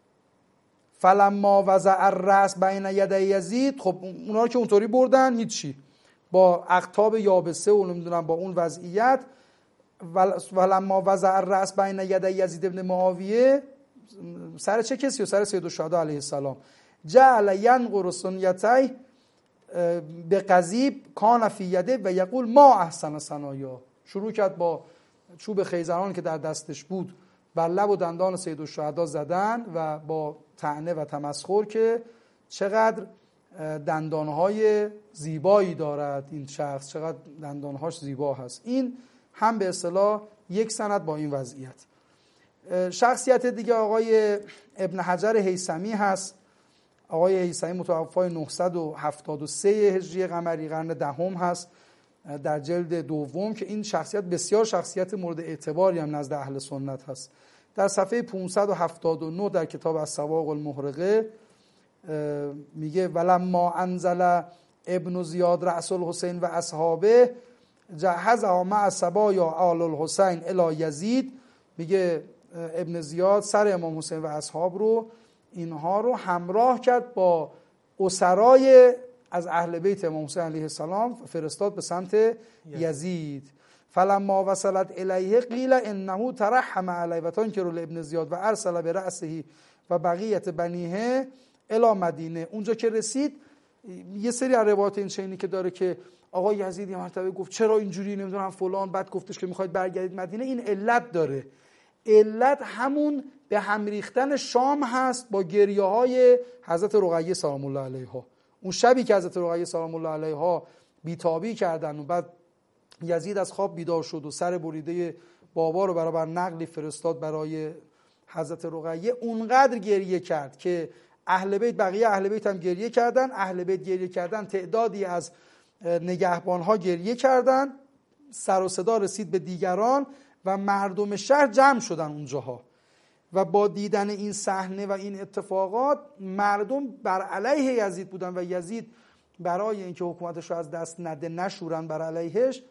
فلما وضع الرأس بین یدی یزید، خب اونا رو که اونطوری بردن هیچی، با اقطاب یابسه و نمیدونم با اون وضعیت. فلما وضع الرأس بین یدی یزید ابن معاویه، سر چه کسی؟ و سر سید الشهدا علیه السلام. جعل ینقر سنیتی به قضیب کان فی یده و یقول ما احسن صنایا، شروع کرد با چوب خیزران که در دستش بود بر لب و دندان سید الشهدا زدن و با طعنه و تمسخر که چقدر دندانهای زیبایی دارد این شخص، چقدر دندانهاش زیبا هست. این هم به اصطلاح یک سند با این وضعیت. شخصیت دیگه آقای ابن حجر هیثمی هست. آقای هیثمی متوفای 973 هجری قمری، قرن دهم هست، در جلد دوم، که این شخصیت بسیار شخصیت مورد اعتباری هم نزد اهل سنت هست. در صفحه 579 در کتاب السواق المحرقه میگه ولما انزل ابن زیاد رأس الحسین و اصحابه جهز مع سبایا آل الحسین الی یزید. میگه ابن زیاد سر امام حسین و اصحاب رو، اینها رو همراه کرد با اسرای از اهل بیت امام حسین علیه السلام، فرستاد به سمت یزید. فلما وصلت الیه قیل انه ترحم علیه و تنکر ابن زیاد و ارسل برأسه و بقیت بنیه الی مدینه. اونجا که رسید، یه سری از روایات این چنینی که داره که آقا یزید یه مرتبه گفت چرا اینجوری، نمیدونم فلان، بعد گفتش که میخواید برگردید مدینه. این علت داره، علت همون به هم ریختن شام هست با گریه های حضرت رقیه سلام الله علیها. اون شبی که حضرت رقیه سلام الله علیها بیتابی کردن و بعد یزید از خواب بیدار شد و سر بریده بابا رو برابر نقلی فرستاد برای حضرت رقیه، اونقدر گریه کرد که اهل بیت، بقیه اهل بیت هم گریه کردن. اهل بیت گریه کردن، تعدادی از نگهبانها گریه کردن، سر و صدا رسید به دیگران و مردم شهر جمع شدن اونجاها و با دیدن این صحنه و این اتفاقات مردم بر علیه یزید بودن و یزید برای اینکه حکومتش رو از دست نده، نشورن بر علیهش،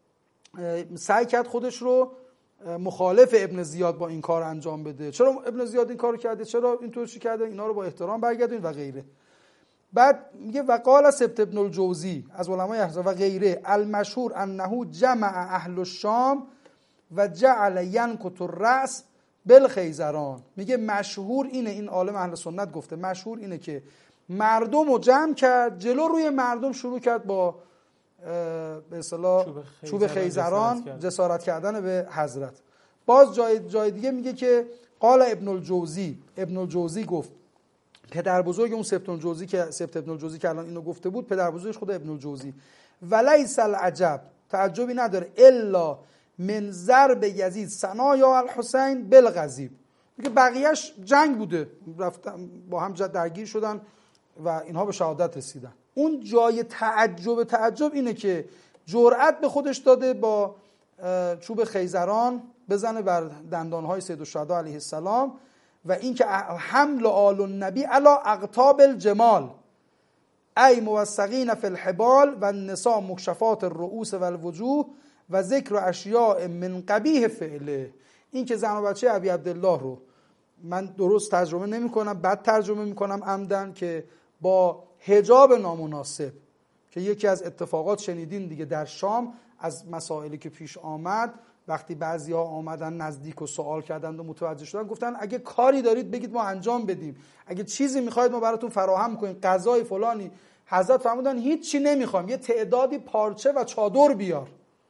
سعی کرد خودش رو مخالف ابن زیاد با این کار انجام بده. چرا ابن زیاد این کارو کرده، چرا اینطور چی کرده، اینا رو با احترام برگردونید و غیره. بعد میگه وقال سبت ابن الجوزی از علمای احزاب و غیره المشهور انه جمع اهل الشام و جعل ینکت الرأس بالخیزران. میگه مشهور اینه، این عالم اهل سنت گفته، مشهور اینه که مردم رو جمع کرد، جلو روی مردم شروع کرد با به اصطلاح چوب خیزران جسارت کردن به حضرت. باز جای دیگه میگه که قال ابن الجوزی گفت، پدر بزرگ اون سبت ابن الجوزی که الان اینو گفته بود، پدر بزرگش خود ابن الجوزی، ولیس العجب، تعجبی نداره، الا من ضرب یزید ثنایا الحسین بالغضیب. میگه بقیهش جنگ بوده، رفتن با هم درگیر شدن و اینها به شهادت رسیدن. اون جای تعجب اینه که جرأت به خودش داده با چوب خیزران بزنه بر دندانهای سید الشهدا علیه السلام و اینکه حمل آل النبی علی اقطاب الجمال ای موثقین فی الحبال و النساء مکشفات الرؤوس و الوجوه و ذکر اشیاء من قبیح فعله. این که زن و بچه ابی عبدالله رو من درست ترجمه نمی کنم، بد ترجمه می کنم عمدن، که با حجاب نامناسب، که یکی از اتفاقات شنیدین دیگه در شام از مسائلی که پیش آمد، وقتی بعضی‌ها آمدن نزدیک و سوال کردند و متوجه شدن، گفتن اگه کاری دارید بگید ما انجام بدیم، اگه چیزی میخواید ما براتون فراهم کنیم، غذای فلانی. حضرت فرمودن هیچ چی نمیخوام، یه تعدادی پارچه و چادر بیار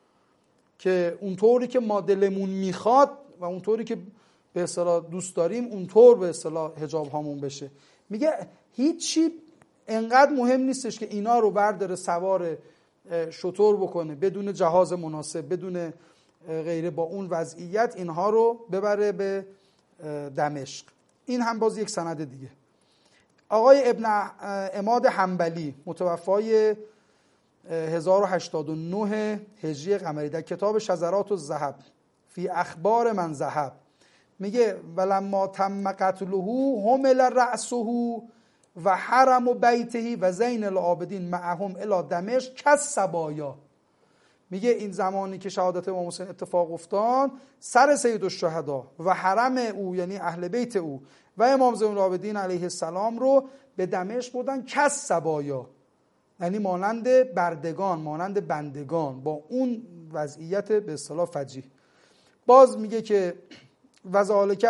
که اونطوری که ما دلمون میخواد و اونطوری که به اصطلاح دوست داریم اونطور به اصطلاح حجاب هامون بشه. میگه هیچی انقدر مهم نیستش که اینا رو برداره سوار شتر بکنه بدون جهاز مناسب، بدون غیره، با اون وضعیت اینها رو ببره به دمشق. این هم باز یک سند دیگه. آقای ابن عماد حنبلی متوفای 1089 هجری قمری در کتاب شذرات الذهب فی اخبار من ذهب میگه ولما تم قتله حمل رأسه و حرم بیته و زین العابدین معهم الی دمشق کالصبایا. میگه این زمانی که شهادت امام حسین اتفاق افتاد، سر سید الشهدا و حرم او یعنی اهل بیت او و امام زین العابدین علیه السلام رو به دمشق بردن کالصبایا، یعنی مانند بردگان، مانند بندگان، با اون وضعیت به اصطلاح فجیح. باز میگه که وذالک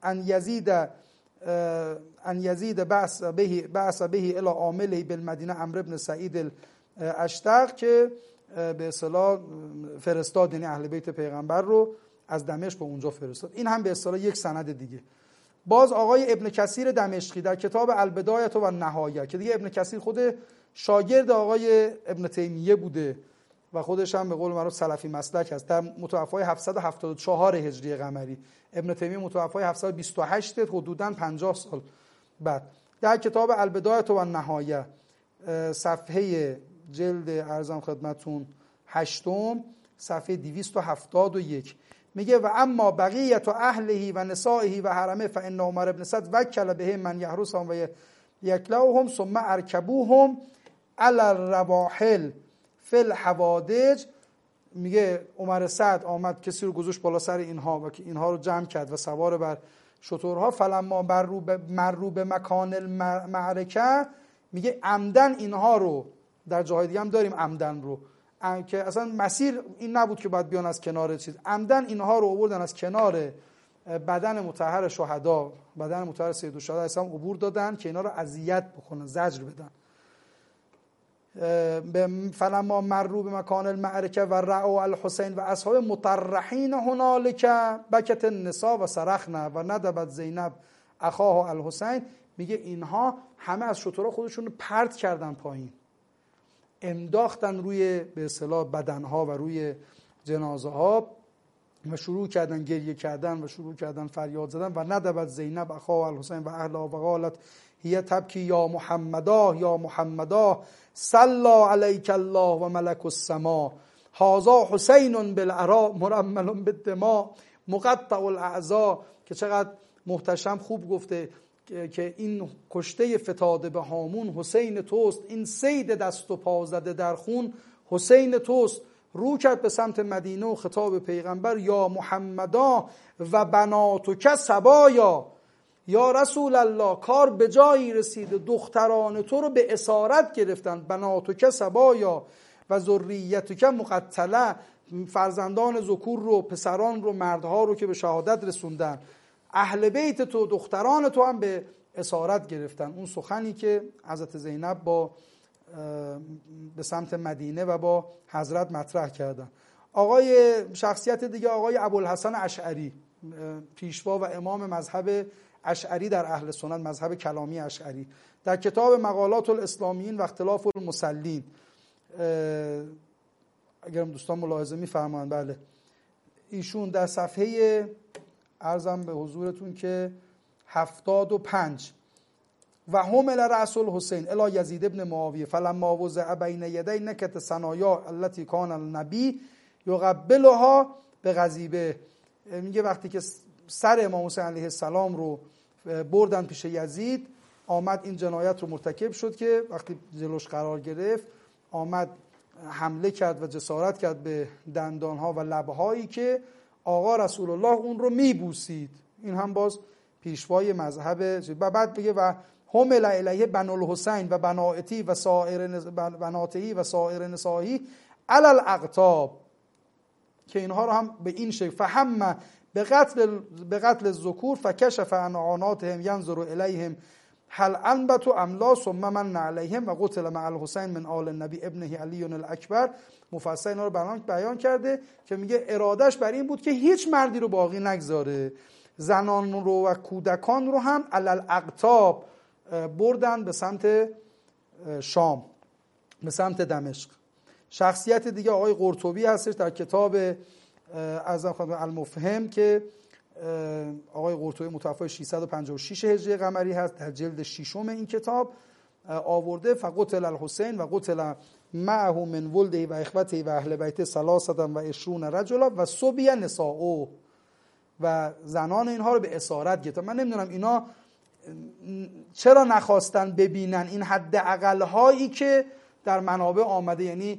ان یزید بعث به الی عامله بالمدینه عمرو بن سعید الاشتق، که به اصطلاح فرستاد، یعنی اهل بیت پیغمبر رو از دمشق به اونجا فرستاد. این هم به اصطلاح یک سند دیگه. باز آقای ابن کثیر دمشقی در کتاب البدایه و النهایه، که دیگه ابن کثیر خود شاگرد آقای ابن تیمیه بوده و خودش هم به قول معروف سلفی مسلک است. در متوفای 774 هجری قمری، ابن تیمیه متوفای 728 حدوداً 50 سال بعد. در کتاب البدایه و النهایه صفحه جلد ارزم خدمتون 8 صفحه 271 میگه و اما بقیت اهله و نسائه و حرمه فان عمر بن سعد وکل به من یحرسهم و یکلوهم ثم ارکبوهم علی الرواحل فی الحوادج. میگه عمر سعد آمد کسی رو گذاشت بالا سر اینها و که اینها رو جمع کرد و سوار بر شترها. فلما مروا به مکان المعرکه، میگه عمدن اینها رو، در جاهای دیگه هم داریم عمدن رو که اصلا مسیر این نبود که باید بیان از کنار چیز، عمدن اینها رو آوردن از کنار بدن مطهر شهدا، بدن مطهر سید الشهدا اسلام عبور دادن که اینا رو اذیت بکنن، زجر بدن. فلما مروا به مکان المعرکه و رأوا الحسین و اصحاب مطرحین هنالک بکت النساء و صرخنا و ندبت زینب اخاها الحسین. میگه اینها همه از شترها خودشون رو پرت کردن پایین، انداختن روی به اصطلاح بدنها و روی جنازه ها و شروع کردن گریه کردن و شروع کردن فریاد زدن. و ندبت زینب اخاها الحسین و اهلها و قالت هی تبکی یا محمدا یا محمدا صلی علیک الله و ملک السما هذا حسین بالعراء مرمل بالدماء مقطع الاعضاء. که چقدر محتشم خوب گفته که این کشته فتاده به هامون حسین توست، این صید دست و پا زده در خون حسین توست. رو کرد به سمت مدینه و خطاب پیغمبر یا محمدا و بناتک سبایا، یا رسول الله کار به جایی رسیده، دختران تو رو به اسارت گرفتن، بناتک سبایا و ذریتک مقتله، فرزندان ذکور رو، پسران رو، مردها رو که به شهادت رسوندن، اهل بیت تو، دختران تو هم به اسارت گرفتن. اون سخنی که حضرت زینب به سمت مدینه و با حضرت مطرح کردن. آقای شخصیت دیگه آقای ابوالحسن اشعری، پیشوا و امام مذهب اشعری در اهل سنت، مذهب کلامی اشعری، در کتاب مقالات الاسلامیین و اختلاف المسلین، اگرم دوستان ملاحظه می‌فرمایند، بله، ایشون در صفحه عرضم به حضورتون که 75 و حمل رأس الحسین الی یزید ابن معاویه فلما وضع بین یدی نکت ثنایا التي کان النبی یقبلها بغضیبه. میگه وقتی که سر امام حسین علیه السلام رو بردن پیش یزید، آمد این جنایت رو مرتکب شد که وقتی جلوش قرار گرفت آمد حمله کرد و جسارت کرد به دندانها و لبهایی که آقا رسول الله اون رو میبوسید. این هم باز پیشوای مذهب. و بعد بگه و حمل الیه بنو الحسین و بناتی و سایر بناتهی و سایر نسایی علی الاقطاب، که اینها رو هم به این شکل فهم به قتل الذکور فکشف عن عاناتهم ینظر الیهم هل انبت املا ثم من علیهم و قتل مع الحسین من آل النبی ابنه علی الاکبر. مفصل اینا رو بیان کرده که میگه ارادش بر این بود که هیچ مردی رو باقی نگذاره، زنان رو و کودکان رو هم علی الاقطاب بردن به سمت شام، به سمت دمشق. شخصیت دیگه آقای قرطبی هستش در کتاب المفهم که آقای قرطبی متوفی 656 هجری قمری هست، در جلد 6 این کتاب آورده فقتل الحسین و قتل معه من ولده و اخوته و اهل بیت 23 رجلا و صبی نساء، و زنان اینها رو به اسارت گرفت. من نمیدونم اینا چرا نخواستن ببینن این حد اقل هایی که در منابع آمده، یعنی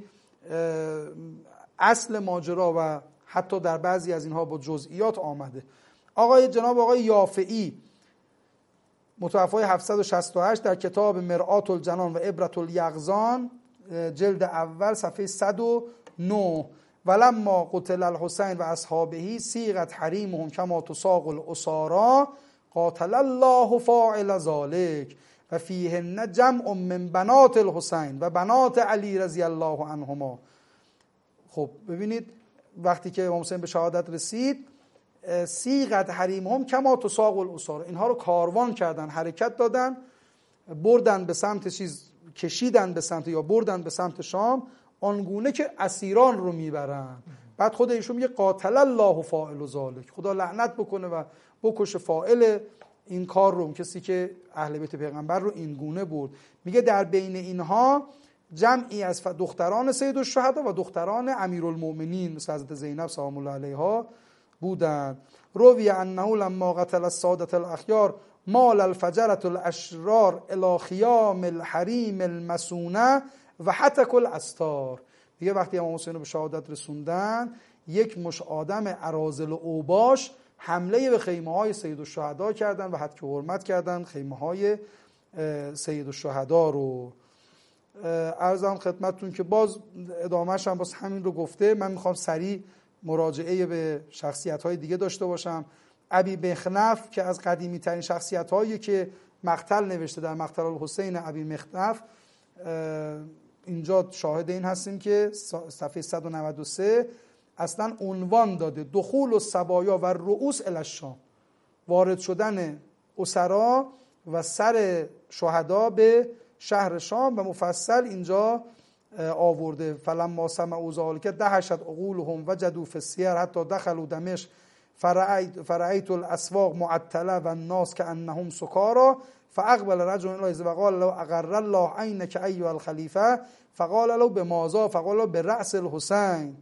اصل ماجرا و حتی در بعضی از اینها با جزئیات آمده. جناب آقای یافعی متوفی 768 در کتاب مرآت الجنان و عبرت الیقظان جلد اول صفحه 109 ولما قتل الحسین و اصحابه صیغت حریمهم کما تساق الاسارا قاتل الله فاعل ذلك و فیهن جمع من بنات الحسین و بنات علی رضی الله عنهما. خب ببینید وقتی که امام حسین به شهادت رسید، صیغت حریمهم کما تساق الاسارا، اینها رو کاروان کردن، حرکت دادن، بردن به سمت کشیدن به سمت یا بردن به سمت شام، آنگونه که اسیران رو میبرن. بعد خود ایشون میگه قاتل الله فاعل ذلک، خدا لعنت بکنه و بکشه فاعل این کار رو، کسی که اهل بیت پیغمبر رو این گونه برد. میگه در بین اینها جمعی از دختران سید الشهدا و دختران امیرالمؤمنین مثل حضرت زینب سلام الله علیها بودند. روی انه لما قتل السادة الاخیار مال الفجرة الاشرار الی خیام الحریم المسونه و حتک الاستار. دیگه وقتی امام حسین رو به شهادت رسوندن، یک مش آدم اراذل و اوباش حمله به خیمه های سید الشهدا کردن و حتک حرمت کردن خیمه های سید الشهدا رو. عرضم خدمتتون که باز ادامهش هم باز همین رو گفته. من میخوام سریع مراجعه به شخصیت های دیگه داشته باشم. ابی مخنف که از قدیمی ترین شخصیت هایی که مقتل نوشته در مقتل الحسین ابی مخنف، اینجا شاهد این هستیم که صفحه 193 اصلا عنوان داده دخول الصبایا و رؤوس الی الشام، وارد شدن اسرا و سر شهدا به شهر شام، و مفصل اینجا آورده. فلما سمعوا ذلک دهشت عقولهم وجدوا فی السیر حتی دخلوا دمشق فرأیت الاسواق معطله و الناس کانهم سکارى فاقبل رجل الیه وقال له اقر الله عینک ایها الخلیفه فقال له بماذا فقال له برأس الحسین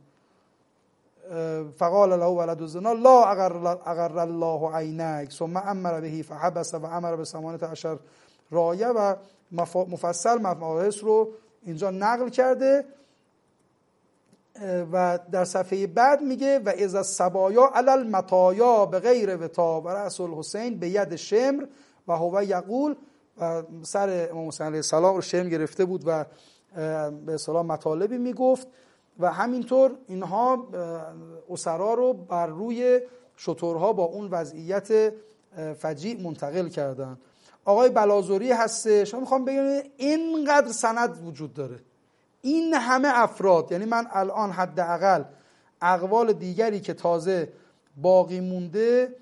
فقال له ولد الزنا لا اقر الله عینک ثم امر به فحبس و امر به 18 رایه و مفصل مباحث رو اینجا نقل کرده. و در صفحه بعد میگه و اذا الصبایا علی المطایا بغیر وطا و رأس الحسین به ید شمر و هو یقول، و سر امام حسین علیه السلام رو شمر گرفته بود و به اصطلاح مطالبی میگفت و همینطور اینها اسرا رو بر روی شترها با اون وضعیت فجیع منتقل کردن. آقای بلازوری هستش. من میخوام بگم اینقدر سند وجود داره، این همه افراد، یعنی من الان حداقل اقوال دیگری که تازه باقی مونده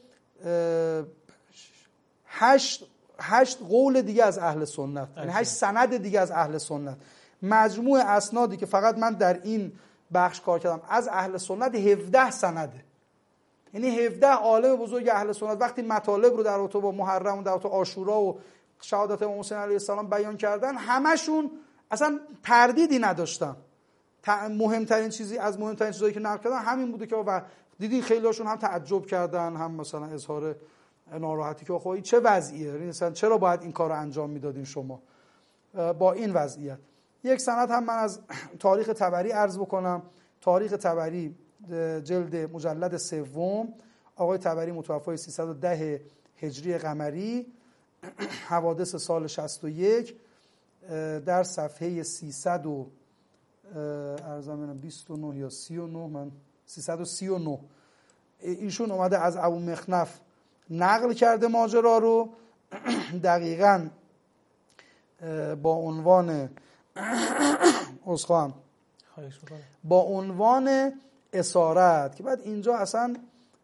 8 قول دیگه از اهل سنت، یعنی 8 سند دیگه از اهل سنت، مجموع اسنادی که فقط من در این بخش کار کردم از اهل سنت 17 سنده. یعنی 17 عالم بزرگ اهل سنت وقتی مطالب رو در رابطه با محرم و در رابطه با عاشورا و شهادت امام حسین علیه السلام بیان کردن، همشون اصلا تردیدی نداشتن. مهمترین چیزایی که نقل کردن همین بوده که و دیدین خیلی هاشون هم تعجب کردن، هم مثلا اظهار ناراحتی که خب چه وضعیه، مثلا چرا باید این کار رو انجام میدادین شما با این وضعیت. یک سند هم من از تاریخ طبری عرض بکنم. تاریخ طبری جلد مجلد 3، آقای طبری متوفای 310 هجری قمری، حوادث سال 61، در صفحه 329 یا 39، من 339 ایشون اومده از ابو مخنف نقل کرده ماجرا رو دقیقاً با عنوان با عنوان اسارت، که بعد اینجا اصلا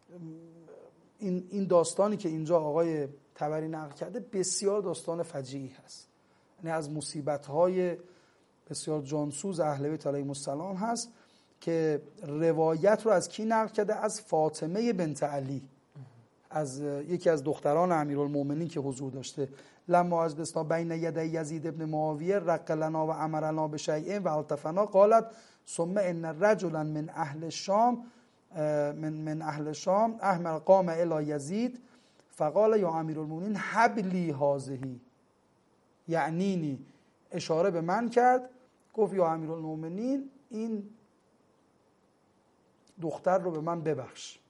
این داستانی که اینجا آقای طبری نقل کرده بسیار داستان فجیعی هست، یعنی از مصیبت‌های بسیار جانسوز اهل بیت علیهم السلام هست که روایت رو از کی نقل کرده؟ از فاطمه بنت علی، از یکی از دختران امیرالمؤمنین که حضور داشته. لما اجلسنا بین یدی یزید ابن معاویه رق لنا و امرنا بشیء و التفنا قالت ثم ان رجلا من اهل الشام من اهل الشام احمر قام الی یزید فقال یا امیرالمؤمنین حبلی هذه، یعنی اشاره به من کرد، گفت یا امیرالمؤمنین این دختر رو به من ببخش.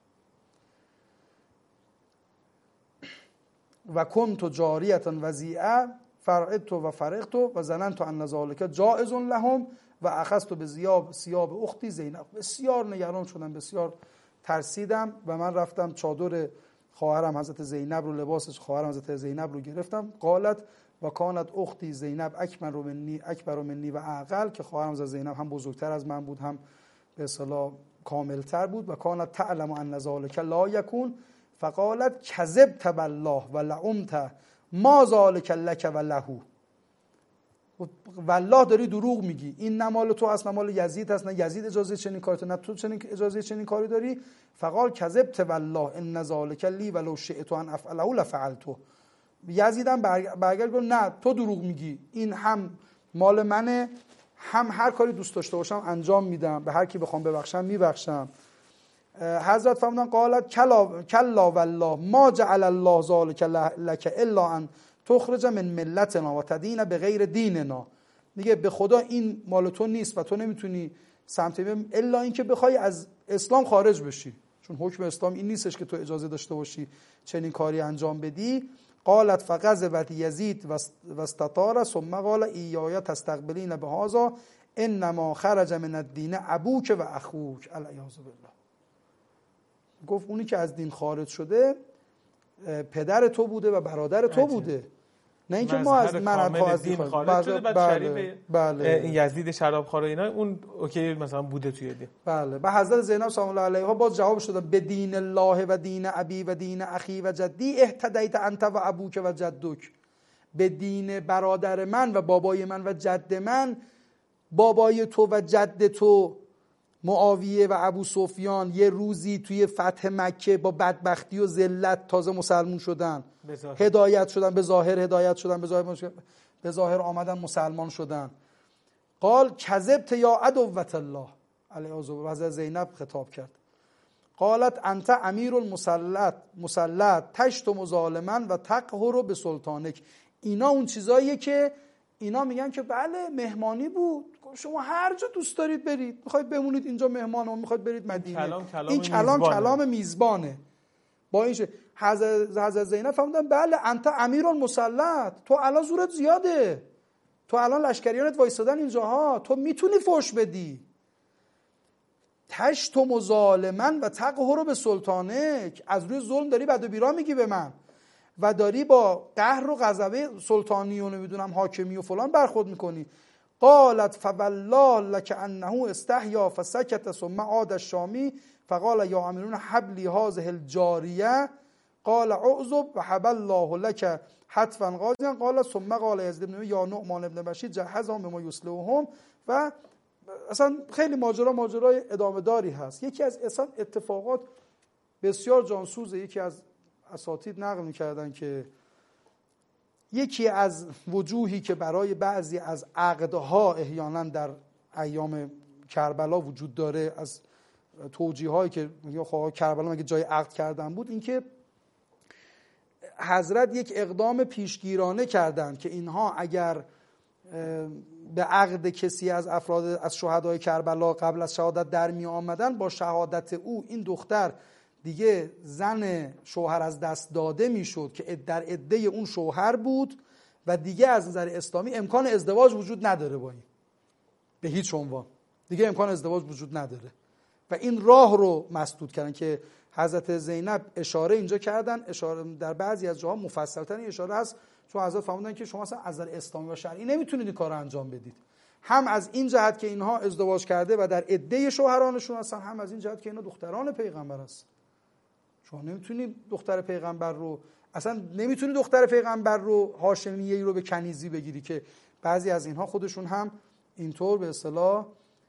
و کنت جاریه وضیعه فرعت و فرقت و ظننت ان ذلک جائز لهم و اخذت به ثیاب اختی زینب. بسیار نگران شدم، بسیار ترسیدم و من رفتم چادر خواهرم حضرت زینب رو، لباس خواهرم حضرت زینب رو گرفتم. قالت و کانت اختی زینب اکبر منی و اعقل، که خواهرم حضرت زینب هم بزرگتر از من بود، هم به اصطلاح کاملتر بود. و کانت تعلم ان ذلک لا یکون فقالت کذبت بالله و لعمت ما ذلک لک و له. والله داری دروغ میگی، این نه مال تو هست نه مال یزید هست، نه یزید اجازه چنین کاری تو، نه تو چنین اجازه چنین کاری داری. فقال کذبت والله ان ذلک لی ولو شئت ان افعله لفعلته. یزیدم برگرد گفت نه تو دروغ میگی، این هم مال منه، هم هر کاری دوست داشته باشم انجام میدم، به هر کی بخوام ببخشم میبخشم. حضرت فرمودن قالت کلا والله ما جعل الله ذلک لک الا ان تخرج من ملتنا و تدین به غیر دیننا. میگه به خدا این مال تو نیست و تو نمیتونی سمت الا اینکه بخوای از اسلام خارج بشی، چون حکم اسلام این نیستش که تو اجازه داشته باشی چنین کاری انجام بدی. قالت فغضبت یزید و استطار ثم قال ایایا تستقبلین بهذا انما خرج من الدین ابوک و اخوک العیاذ بالله. گفت اونی که از دین خارج شده پدر تو بوده و برادر تو بوده، نه اینکه ما از دین خارج شده. بعد شریف این یزید شرابخوار اینا اون اوکی مثلا بوده توی دین. بله. به حضرت زینب سلام الله علیها باز جواب شده به دین الله و دین ابی و دین اخی و جدی اهتدیت انت و ابوک و جدک. به دین برادر من و بابای من و جد من، بابای تو و جد تو معاویه و ابو سفیان یه روزی توی فتح مکه با بدبختی و ذلت تازه مسلمون شدن، هدایت شدن، به ظاهر هدایت شدن، به ظاهر آمدن مسلمان شدن. قال کذبت یا عدوة الله علیه و حضرت زینب خطاب کرد. قالت انت امیر المسلط تشتم ظالما و تقهر به سلطانک. اینا اون چیزاییه که اینا میگن که بله مهمانی بود، شما هر جا دوست دارید برید، میخواید بمونید اینجا مهمان و میخواید برید مدینه. این کلام میزبانه. با این حضرت زینب فهمیدن بله انت امیر المسلط، تو الان زورت زیاده، تو الان لشکریانت وایسادن اینجاها، تو میتونی فحش بدی. تشتم ظالما و تقهر به سلطانک، از روی ظلم داری بد و بیرا میگی به من و داری با قهر و غضب سلطانی و نمیدونم حاکمی و فلان برخورد میکنی. قالت فوالله لك انه استحیا فسكت ثم عاد الشامی فقال یا امیرون حبلی هذه الجاریه قال اعذب وحب الله لك حتفا غازیا قال ثم قال یزید بن یا نعمان بن بشیر جهزهم بما یصلحهم. و اصلا خیلی ماجرای ادامه داری هست. یکی از اصلا اتفاقات بسیار جانسوزه، یکی از اساتید نقل می‌کردن که یکی از وجوهی که برای بعضی از عقدها احیانا در ایام کربلا وجود داره، از توجیه‌هایی که میگه خب کربلا مگه جای عقد کردن بود، این که حضرت یک اقدام پیشگیرانه کردن که اینها اگر به عقد کسی از افراد از شهدای کربلا قبل از شهادت در می آمدن، با شهادت او این دختر دیگه زن شوهر از دست داده میشد که در عده اون شوهر بود و دیگه از نظر اسلامی امکان ازدواج وجود نداره با این، به هیچ عنوان دیگه امکان ازدواج وجود نداره. و این راه رو مسدود کردن که حضرت زینب اشاره اینجا کردن، اشاره در بعضی از جاها مفصل‌تر اشاره هست، چون حضرت فرمودن که شما اصلا از نظر اسلامی و شرعی نمیتونید این کارو انجام بدید، هم از این جهت که اینها ازدواج کرده و در عده شوهرانشون هستن، هم از این جهت که اینا دختران پیغمبر هستن. شما نمیتونی دختر پیغمبر رو، اصلا نمیتونی دختر پیغمبر رو هاشمیه رو به کنیزی بگیری که بعضی از اینها خودشون هم اینطور به اصطلاح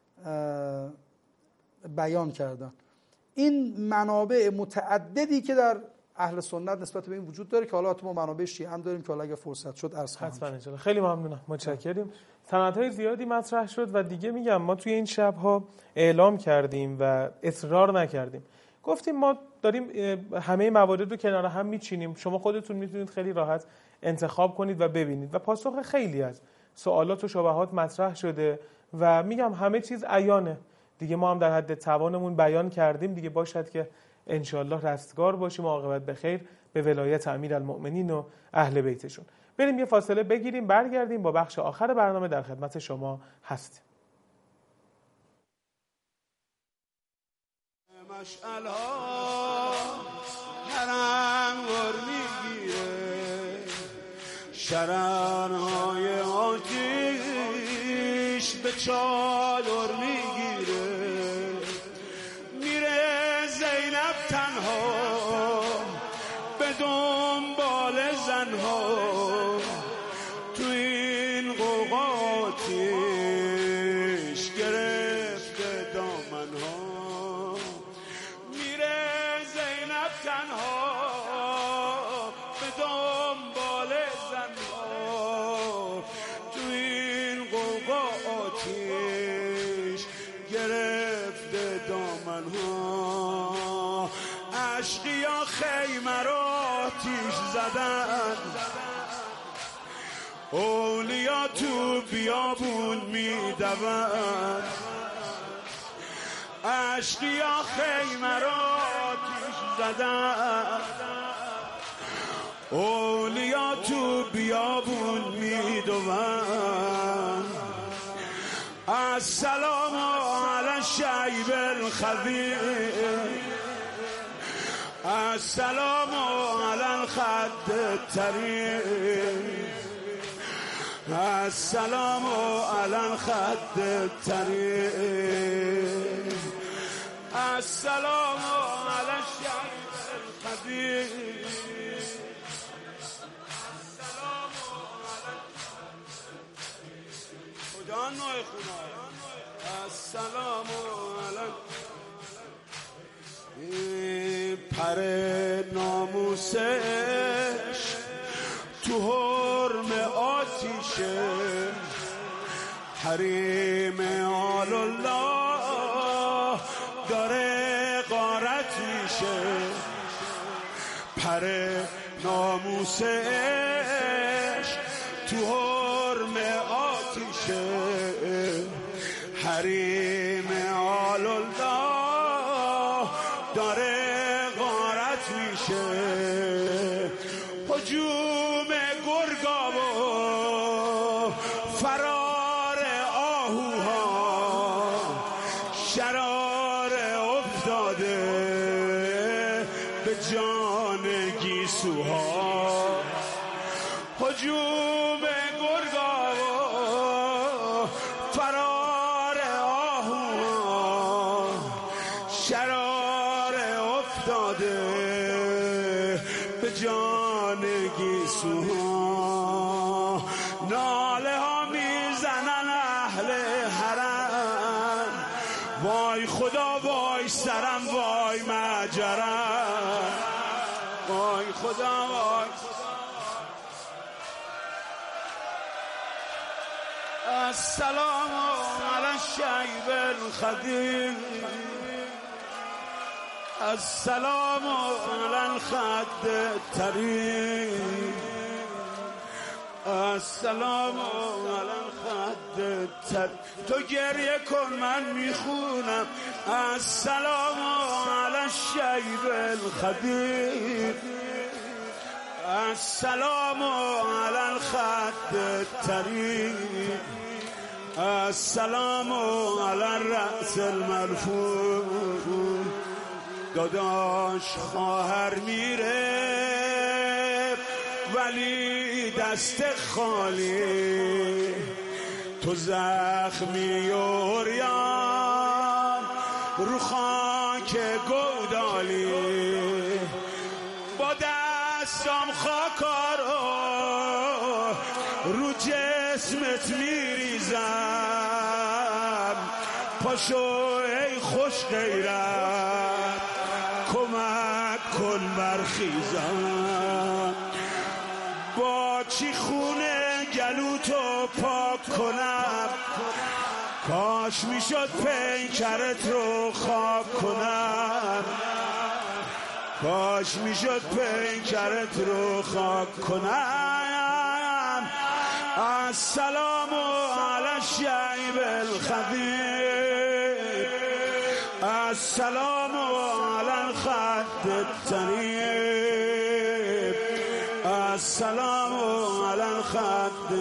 بیان کردن. این منابع متعددی که در اهل سنت نسبت به این وجود داره که حالا ما منابع شیعه هم داریم که حالا اگه فرصت شد عرض خواهم کرد. خیلی ممنونم، متشکریم. سندهای زیادی مطرح شد و دیگه میگم ما توی این شب‌ها اعلام کردیم و اصرار نکردیم، گفتیم ما داریم همه موارد رو کنار هم میچینیم، شما خودتون میتونید خیلی راحت انتخاب کنید و ببینید و پاسخ خیلی از سوالات و شبهات مطرح شده و میگم همه چیز عیانه دیگه، ما هم در حد توانمون بیان کردیم دیگه، باشد که انشالله رستگار باشیم و عاقبت به خیر به ولایت امیرالمؤمنین و اهل بیتشون. بریم یه فاصله بگیریم، برگردیم با بخش آخر برنامه در خدمت شما هستیم. مشعل‌ها هرانگور میگیره، شرارهای آتیش به چادر میگیره، میره زینب تنها به دنبال زنها، تو این قوقا آتیش زدن، اولیا تو بیابون میدون، اشقیا خیمه را آتیش زدن، اولیا تو بیابون میدون. السلام علی الشیب الخبیر، السلام علی الخد الطریر، السلام علی الخد الطریر، السلام علی الشیب الخبیر. خدا نوع خونه السلام علیکم. پر ناموسش تو حرم آتیشه، حریم آل الله داره غارت میشه. پر ناموسش تو حرم آتیشه، حریم آل الله داره غارت میشه. هجوم گرگا و فرار آهوها، شرار افتاده به جان گیسوها. هجوم گرگا و فرار آهوها، شرار افتاده به جان گیسوها. ناله ها میزنن اهل حرم، وای خدا وای سرم وای مجرم، وای خدا وای. السلام علی الشیب الخدیر، السلام علی الخد الطریر، السلام علی الخد الطریر. تو گریه کن من میخونم. السلام علی الشیب الخدیر، السلام علی الخد الطریر، السلام علی الرأس المرفوع. داداش خواهر میره ولی دست خالی، تو زخمی و عریان رو خاک گودالی. با دستام خاکارو رو جسمت میریزم، پاشو ای خوش غیرت کمک کن برخیزم. با چی خونه گلوتو پاک کنم، کاش میشد پیکرت رو خاک کنم، کاش میشد پیکرت رو خاک کنم. السلام علی الشیب الخبیر، السلام علی الخد الطریر، السلام علی الخد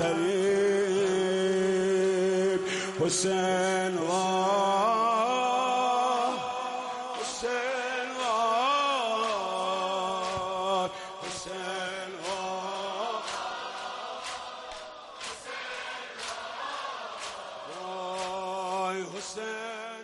الطریر. حسین حسین حسین حسین.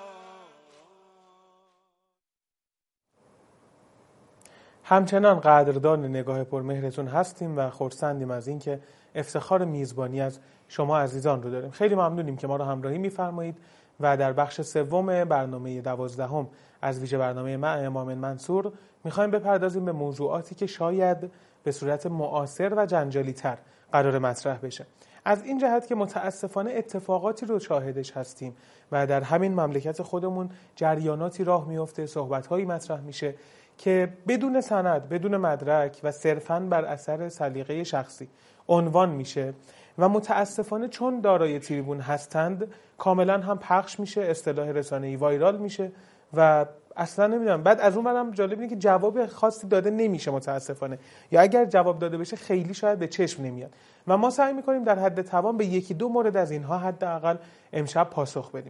همچنان قدردان نگاه پرمهرتون هستیم و خرسندیم از اینکه افتخار میزبانی از شما عزیزان رو داریم. خیلی ممنونیم که ما رو همراهی می‌فرمایید و در بخش سوم برنامه 12 از ویژه برنامه من امام منصور می‌خوایم بپردازیم به موضوعاتی که شاید به صورت معاصر و جنجالی‌تر قرار مطرح بشه. از این جهت که متاسفانه اتفاقاتی رو شاهدش هستیم و در همین مملکت خودمون جریاناتی راه میفته، صحبت‌هایی مطرح میشه که بدون سند، بدون مدرک و صرفاً بر اثر سلیقه شخصی عنوان میشه و متاسفانه چون دارای تریبون هستند کاملا هم پخش میشه، اصطلاح رسانه‌ای وایرال میشه و اصلا نمیدونم. بعد از اون برم جالب اینه که جواب خاصی داده نمیشه متاسفانه، یا اگر جواب داده بشه خیلی شاید به چشم نمیاد و ما سعی میکنیم در حد توان به یکی دو مورد از اینها حداقل امشب پاسخ بدیم.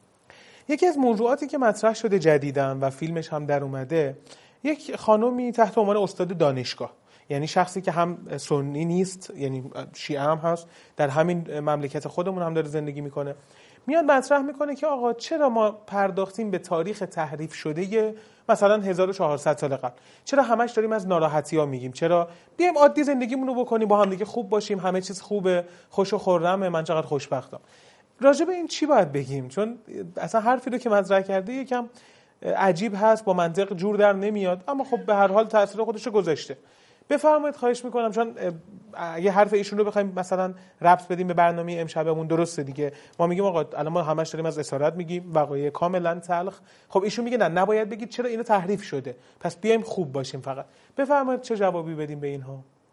یکی از موضوعاتی که مطرح شده جدیداً و فیلمش هم در اومده، یک خانومی تحت عنوان استاد دانشگاه، یعنی شخصی که هم سنی نیست، یعنی شیعه هم هست، در همین مملکت خودمون هم داره زندگی میکنه، میاد مطرح میکنه که آقا چرا ما پرداختیم به تاریخ تحریف شده مثلا 1400 سال قبل، چرا همش داریم از ناراحتی‌ها میگیم، چرا بیایم عادی زندگیمون رو بکنیم، با هم دیگه خوب باشیم، همه چیز خوبه، خوش و خرمه، من چقدر خوشبختم. راجع به این چی باید بگیم؟ چون اصلا حرفی رو که مطرح کرده یکم عجیب هست، با منطق جور در نمیاد، اما خب به هر حال تاثیر خودش رو گذاشته. بفرمایید خواهش میکنم، چون اگه حرف ایشون رو بخوایم مثلا ربط بدیم به برنامه امشبمون درسته دیگه. ما میگیم آقا الان ما همش داریم از اسارت میگیم، وقایع کاملا تلخ. خب ایشون میگه نه نباید بگید، چرا اینو تحریف شده، پس بیایم خوب باشیم فقط. بفرمایید چه جوابی بدیم به اینها؟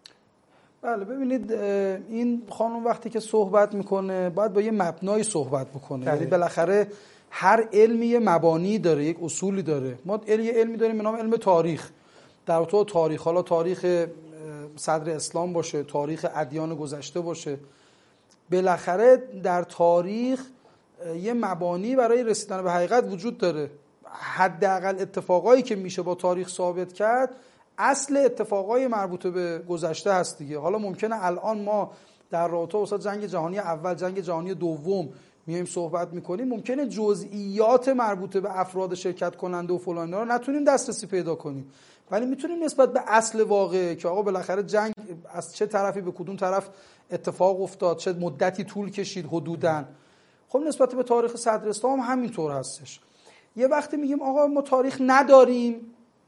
بله ببینید، این خانم وقتی که صحبت میکنه باید با یه مبنای صحبت میکنه، یعنی بالاخره هر علمی یه مبانی داره، یک اصولی داره. ما یه علمی داریم به نام علم تاریخ. در تو تاریخ، حالا تاریخ صدر اسلام باشه، تاریخ ادیان گذشته باشه، بالاخره در تاریخ یه مبانی برای رسیدن به حقیقت وجود داره. حداقل اتفاقایی که میشه با تاریخ ثابت کرد اصل اتفاقای مربوط به گذشته هست دیگه. حالا ممکنه الان ما در رابطه با جنگ جهانی اول، جنگ جهانی دوم میایم صحبت میکنیم، ممکنه جزئیات مربوط به افراد شرکت کننده و فلان رو نتونیم دسترسی پیدا کنیم، ولی میتونیم نسبت به اصل واقعه که آقا بالاخره جنگ از چه طرفی به کدوم طرف اتفاق افتاد، چه مدتی طول کشید حدوداً. خب نسبت به تاریخ صدر اسلام همینطور هستش. یه وقتی میگیم آقا ما تاریخ نداریم،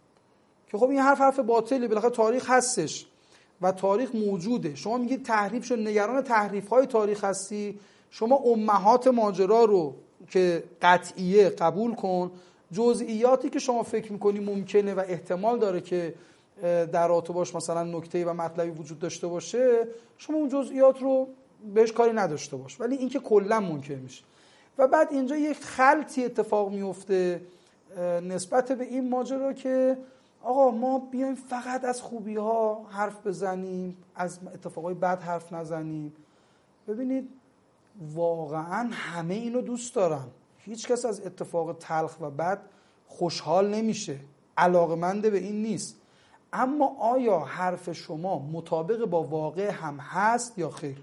که خب این حرف باطلی، بالاخره تاریخ هستش و تاریخ موجوده. شما میگید تحریف شد، نگران تحریف‌های تاریخ هستی، شما امهات ماجرا رو که قطعیه قبول کن، جزئیاتی که شما فکر میکنی ممکنه و احتمال داره که در رابطه باش مثلا نکته‌ای و مطلبی وجود داشته باشه، شما اون جزئیات رو بهش کاری نداشته باش، ولی این که کلا ممکن میشه. و بعد اینجا یک خلطی اتفاق میفته نسبت به این ماجرا که آقا ما بیایم فقط از خوبی ها حرف بزنیم، از اتفاقای بد حرف نزنیم. ببینید واقعا همه اینو دوست دارن، هیچ کس از اتفاق تلخ و بد خوشحال نمیشه، علاقمند به این نیست. اما آیا حرف شما مطابق با واقع هم هست یا خیر؟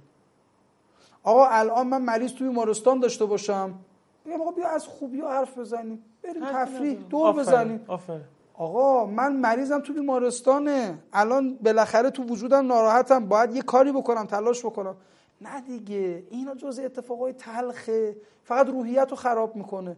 آقا الان من مریض توی بیمارستان داشته باشم، بگم آقا بیا از خوبی ها حرف بزنیم، بریم تفریح دور بزنیم. آقا من مریضم تو بیمارستانه، الان بالاخره تو وجودم ناراحتم، باید یه کاری بکنم، تلاش بکنم. نه دیگه، اینا جزء اتفاقای تلخه، فقط روحیت رو خراب میکنه.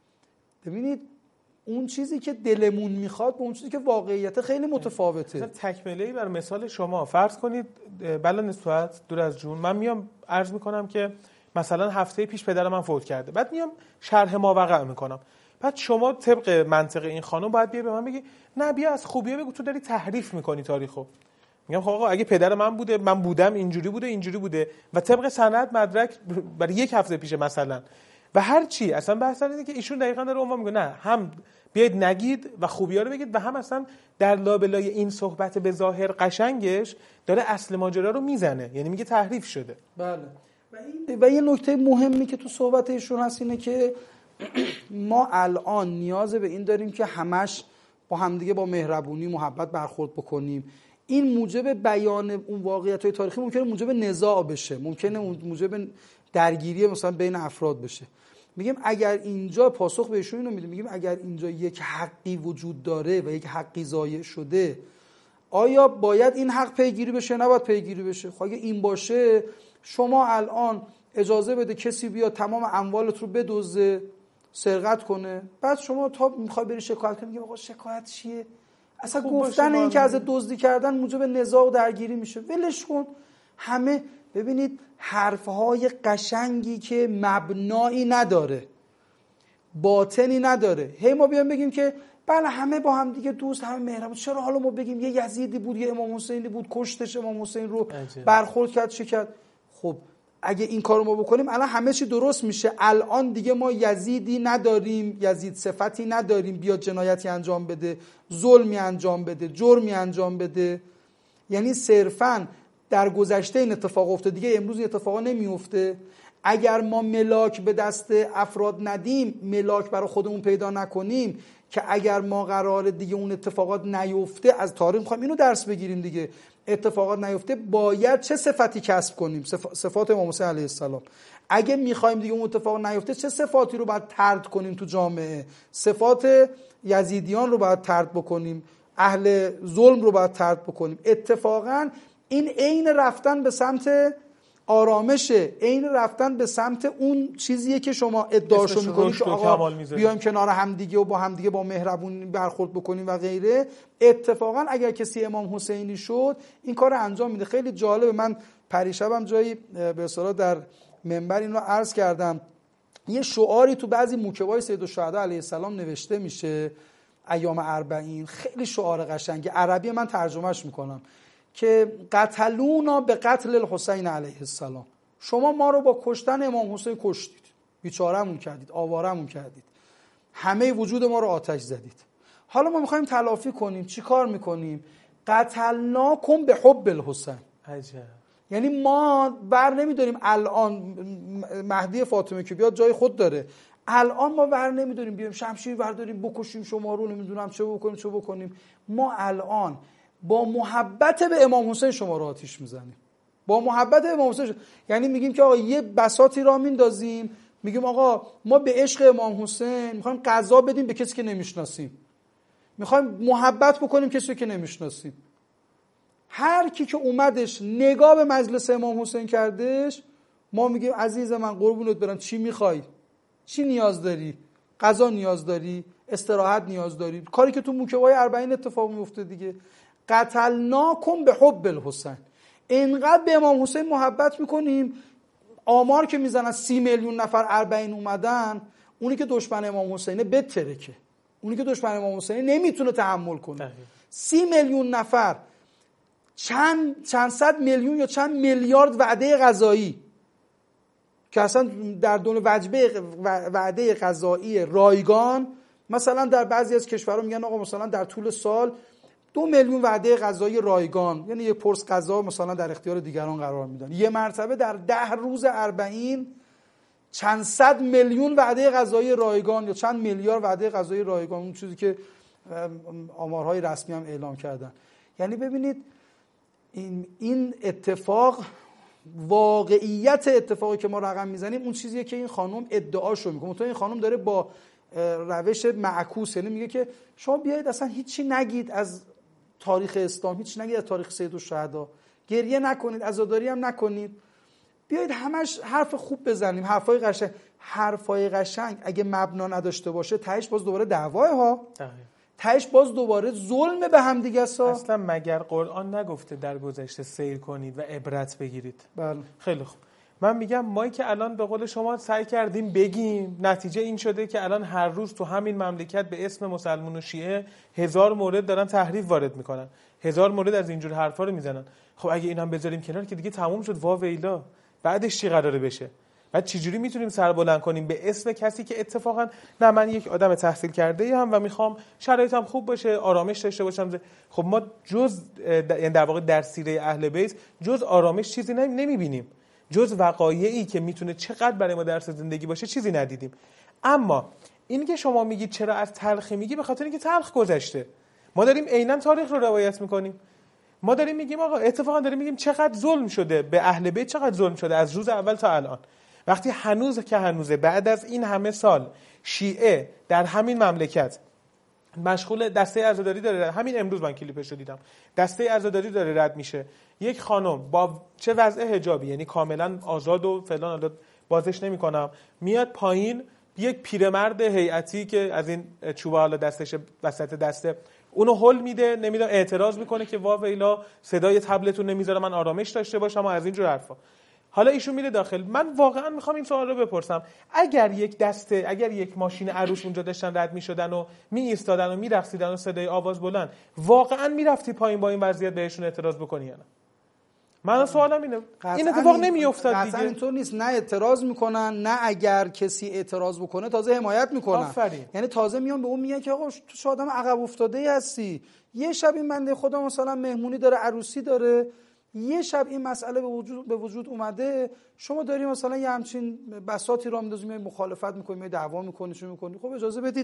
ببینید اون چیزی که دلمون میخواد با اون چیزی که واقعیت خیلی متفاوته. مثلا تکمله‌ای بر مثال شما فرض کنید، بلا نسبت دور از جون، من میام عرض میکنم که مثلا هفته پیش پدر من فوت کرده، بعد میام شرح ماوقع میکنم، بعد شما طبق منطق این خانم باید بیای به من بگی نه بیا از خوبیه بگو، تو داری تحریف میکنی تاریخو. میگم خب آقا اگه پدر من بوده، من بودم، اینجوری بوده و طبق سند مدرک برای یک هفته پیش مثلا و هر چی، اصلا بحث اینه که ایشون دقیقاً داره عنوان میگه نه هم بیاید نگید و خوبی‌ها رو بگید و هم اصلا در لابلای این صحبت به ظاهر قشنگش داره اصل ماجرا رو میزنه، یعنی میگه تحریف شده. بله. و یه نکته مهمی که تو صحبت ایشون هست اینه که ما الان نیاز به این داریم که همش با همدیگه با مهربونی محبت برخورد بکنیم. این موجب بیان اون واقعیت‌های تاریخی ممکنه موجب نزاع بشه، ممکنه موجب درگیری مثلا بین افراد بشه. میگیم اگر اینجا پاسخ به ایشون اینو میگیم اگر اینجا یک حقی وجود داره و یک حقی ضایع شده، آیا باید این حق پیگیری بشه؟ نباید پیگیری بشه. خب اگه این باشه، شما الان اجازه بده کسی بیاد تمام اموالت رو بدزده، سرقت کنه، بعد شما تا میخوای بری شکایت کنی، میگه آقا شکایت چیه؟ اصلا گفتن این که از دزدی کردن موجب نزاع و درگیری میشه، ولش کن. همه ببینید حرفهای قشنگی که مبنایی نداره، باطنی نداره، هی ما بیام بگیم که بله همه با هم دیگه دوست، همه مهربون. چرا حالا ما بگیم یه یزیدی بود، یه امام حسینی بود، کشتش، امام حسین رو برخورد کرد چه کرد؟ خب اگه این کارو ما بکنیم الان همه چی درست میشه. الان دیگه ما یزیدی نداریم، یزید صفتی نداریم بیاد جنایتی انجام بده، ظلمی انجام بده، جرمی انجام بده. یعنی صرفاً در گذشته این اتفاق افتاد، دیگه امروز این اتفاقا نمیفته. اگر ما ملاک به دست افراد ندیم، ملاک برای خودمون پیدا نکنیم که اگر ما قراره دیگه اون اتفاقات نیفته، از تاریخ میخوایم اینو درس بگیریم دیگه، اتفاقات نیفته باید چه صفتی کسب کنیم؟ صفات امام حسین علیه السلام. اگه میخوایم دیگه اون اتفاق نیفته چه صفاتی رو باید طرد کنیم تو جامعه؟ صفات یزیدیان رو باید طرد بکنیم، اهل ظلم رو باید طرد بکنیم. اتفاقا این عین رفتن به سمت آرامشه، عین رفتن به سمت اون چیزیه که شما ادعاشو میکنید که آقا بیایم کنار همدیگه و با همدیگه با مهربونی برخورد بکنیم و غیره. اتفاقا اگر کسی امام حسینی شد این کار انجام میده. خیلی جالبه، من پریشبم جایی به اصطلاح در منبر این رو عرض کردم، یه شعاری تو بعضی موکبای سیدالشهدا علیه السلام نوشته میشه ایام 40، خیلی شعار قشنگه، عربی من ترجمهش میکنم که قتلونا به قتل الحسین علیه السلام، شما ما رو با کشتن امام حسین کشتید، بیچاره‌مون کردید، آواره‌مون کردید، همه وجود ما رو آتش زدید. حالا ما میخوایم تلافی کنیم، چی کار میکنیم؟ قتلناکم به حب الحسین. عجب. یعنی ما بر نمیداریم الان مهدی فاطمه که بیاد جای خود داره، الان ما بر نمیداریم بیایم شمشیر برداریم بکشیم شما رو، نمیدونم چه بکنیم. ما الان با محبت به امام حسین شما رو آتیش میزنیم، با محبت امام حسین. یعنی میگیم که آقا یه بساطی را میندازیم، میگیم آقا ما به عشق امام حسین میخوایم قضا بدیم به کسی که نمیشناسیم، میخوایم محبت بکنیم کسی که نمیشناسیم. هر کی که اومدش نگاه به مجلس امام حسین کردش، ما میگیم عزیز من قربونت برم، چی میخوای؟ چی نیاز داری؟ غذا نیاز داری؟ استراحت نیاز داری؟ کاری که تو موکبای 40 اتفاق میفته دیگه. قتلناکم به حب الحسین. اینقدر به امام حسین محبت میکنیم، آمار که میزنن 30 میلیون نفر 40 اومدن، اونی که دشمن امام حسینه بترکه، اونی که دشمن امام حسینه نمیتونه تحمل کنه. 30 میلیون نفر، چند صد میلیون یا چند میلیارد وعده غذایی که اصلا در دون وعده غذایی رایگان، مثلا در بعضی از کشورها میگن آقا مثلا در طول سال 2 میلیون وعده غذایی رایگان، یعنی یک پرس غذا مثلا در اختیار دیگران قرار میدن. یه مرتبه در 10 روز 40 چند صد میلیون وعده غذایی رایگان یا چند میلیارد وعده غذایی رایگان، اون چیزی که آمارهای رسمی هم اعلام کردن. یعنی ببینید این اتفاق، واقعیت اتفاقی که ما رقم میزنیم اون چیزیه که این خانم ادعاشو میکنه. تو این خانم داره با روش معکوس، یعنی میگه که شما بیایید اصلا هیچی نگید از تاریخ اسلام، هیچی نگید از تاریخ سیدالشهدا، گریه نکنید، عزاداری هم نکنید، بیایید همش حرف خوب بزنیم، حرفای قشنگ اگه مبنا نداشته باشه تهش باز دوباره دعواه ها، تهش باز دوباره ظلم به هم دیگه است. اصلا مگر قرآن نگفته در گذشته سیر کنید و عبرت بگیرید؟ بله. خیلی خوب. من میگم ما که الان به قول شما سعی کردیم بگیم، نتیجه این شده که الان هر روز تو همین مملکت به اسم مسلمان و شیعه 1000 مورد دارن تحریف وارد میکنن، 1000 مورد از اینجور حرفا رو میزنن. خب اگه اینم بذاریم کنار که دیگه تموم شد، وا ویلا، بعدش چی قراره بشه؟ بعد چجوری میتونیم سر بلند کنیم به اسم کسی که اتفاقا نه من یک آدم تحصیل کرده هم و میخوام شرایطم خوب باشه، آرامش داشته باشم. خب ما جز در واقع در سیره اهل بیت جز آرامش چیزی نمیبینیم، جز وقایعی که میتونه چقدر برای ما درس زندگی باشه چیزی ندیدیم. اما این که شما میگید چرا از تلخی میگی، به خاطر اینکه تلخ گذشته. ما داریم عیناً تاریخ رو روایت میکنیم. ما داریم میگیم آقا اتفاقا داریم میگیم چقدر ظلم شده به اهل بیت، چقدر ظلم شده از روز اول تا الان. وقتی هنوز بعد از این همه سال شیعه در همین مملکت مشغول دسته عزاداری داره، همین امروز من کلیپش رو دیدم، دسته عزاداری داره رد میشه، یک خانم با چه وضع حجابی، یعنی کاملا آزاد و فلان، بازش نمی‌کنم، میاد پایین، یک پیرمرد هیئتی که از این چوبه حالا دستش وسط دسته اونو هول میده، نمیدونم اعتراض میکنه که وا ویلا صدای تبلتون نمیذاره من آرامش داشته باشم و از این جور حرفا. حالا ایشون میره داخل. من واقعا میخوام این سوال رو بپرسم، اگر یک ماشین عروس اونجا داشتن رد میشدن و می ایستادن و میرقصیدن و صدای آواز بلند، واقعا میرفتی پایین با این وضعیت بهشون اعتراض بکنی یا نه؟ من سوالم اینه. این اتفاق نمیافتاد دیگه. اصلا اینطور نیست، نه اعتراض میکنن، نه اگر کسی اعتراض بکنه تازه حمایت میکنن. آفرین. یعنی تازه میان به اون میگن که آقا تو چه آدم عقب افتاده‌ای هستی. یه شب این بنده خدا مثلا مهمونی داره، عروسی داره، یه شب این مسئله به وجود اومده، شما داری مثلا یه همچین بساطی را میندازی، مخالفت میکنی، دعوا میکنی، چه میکنی؟ خب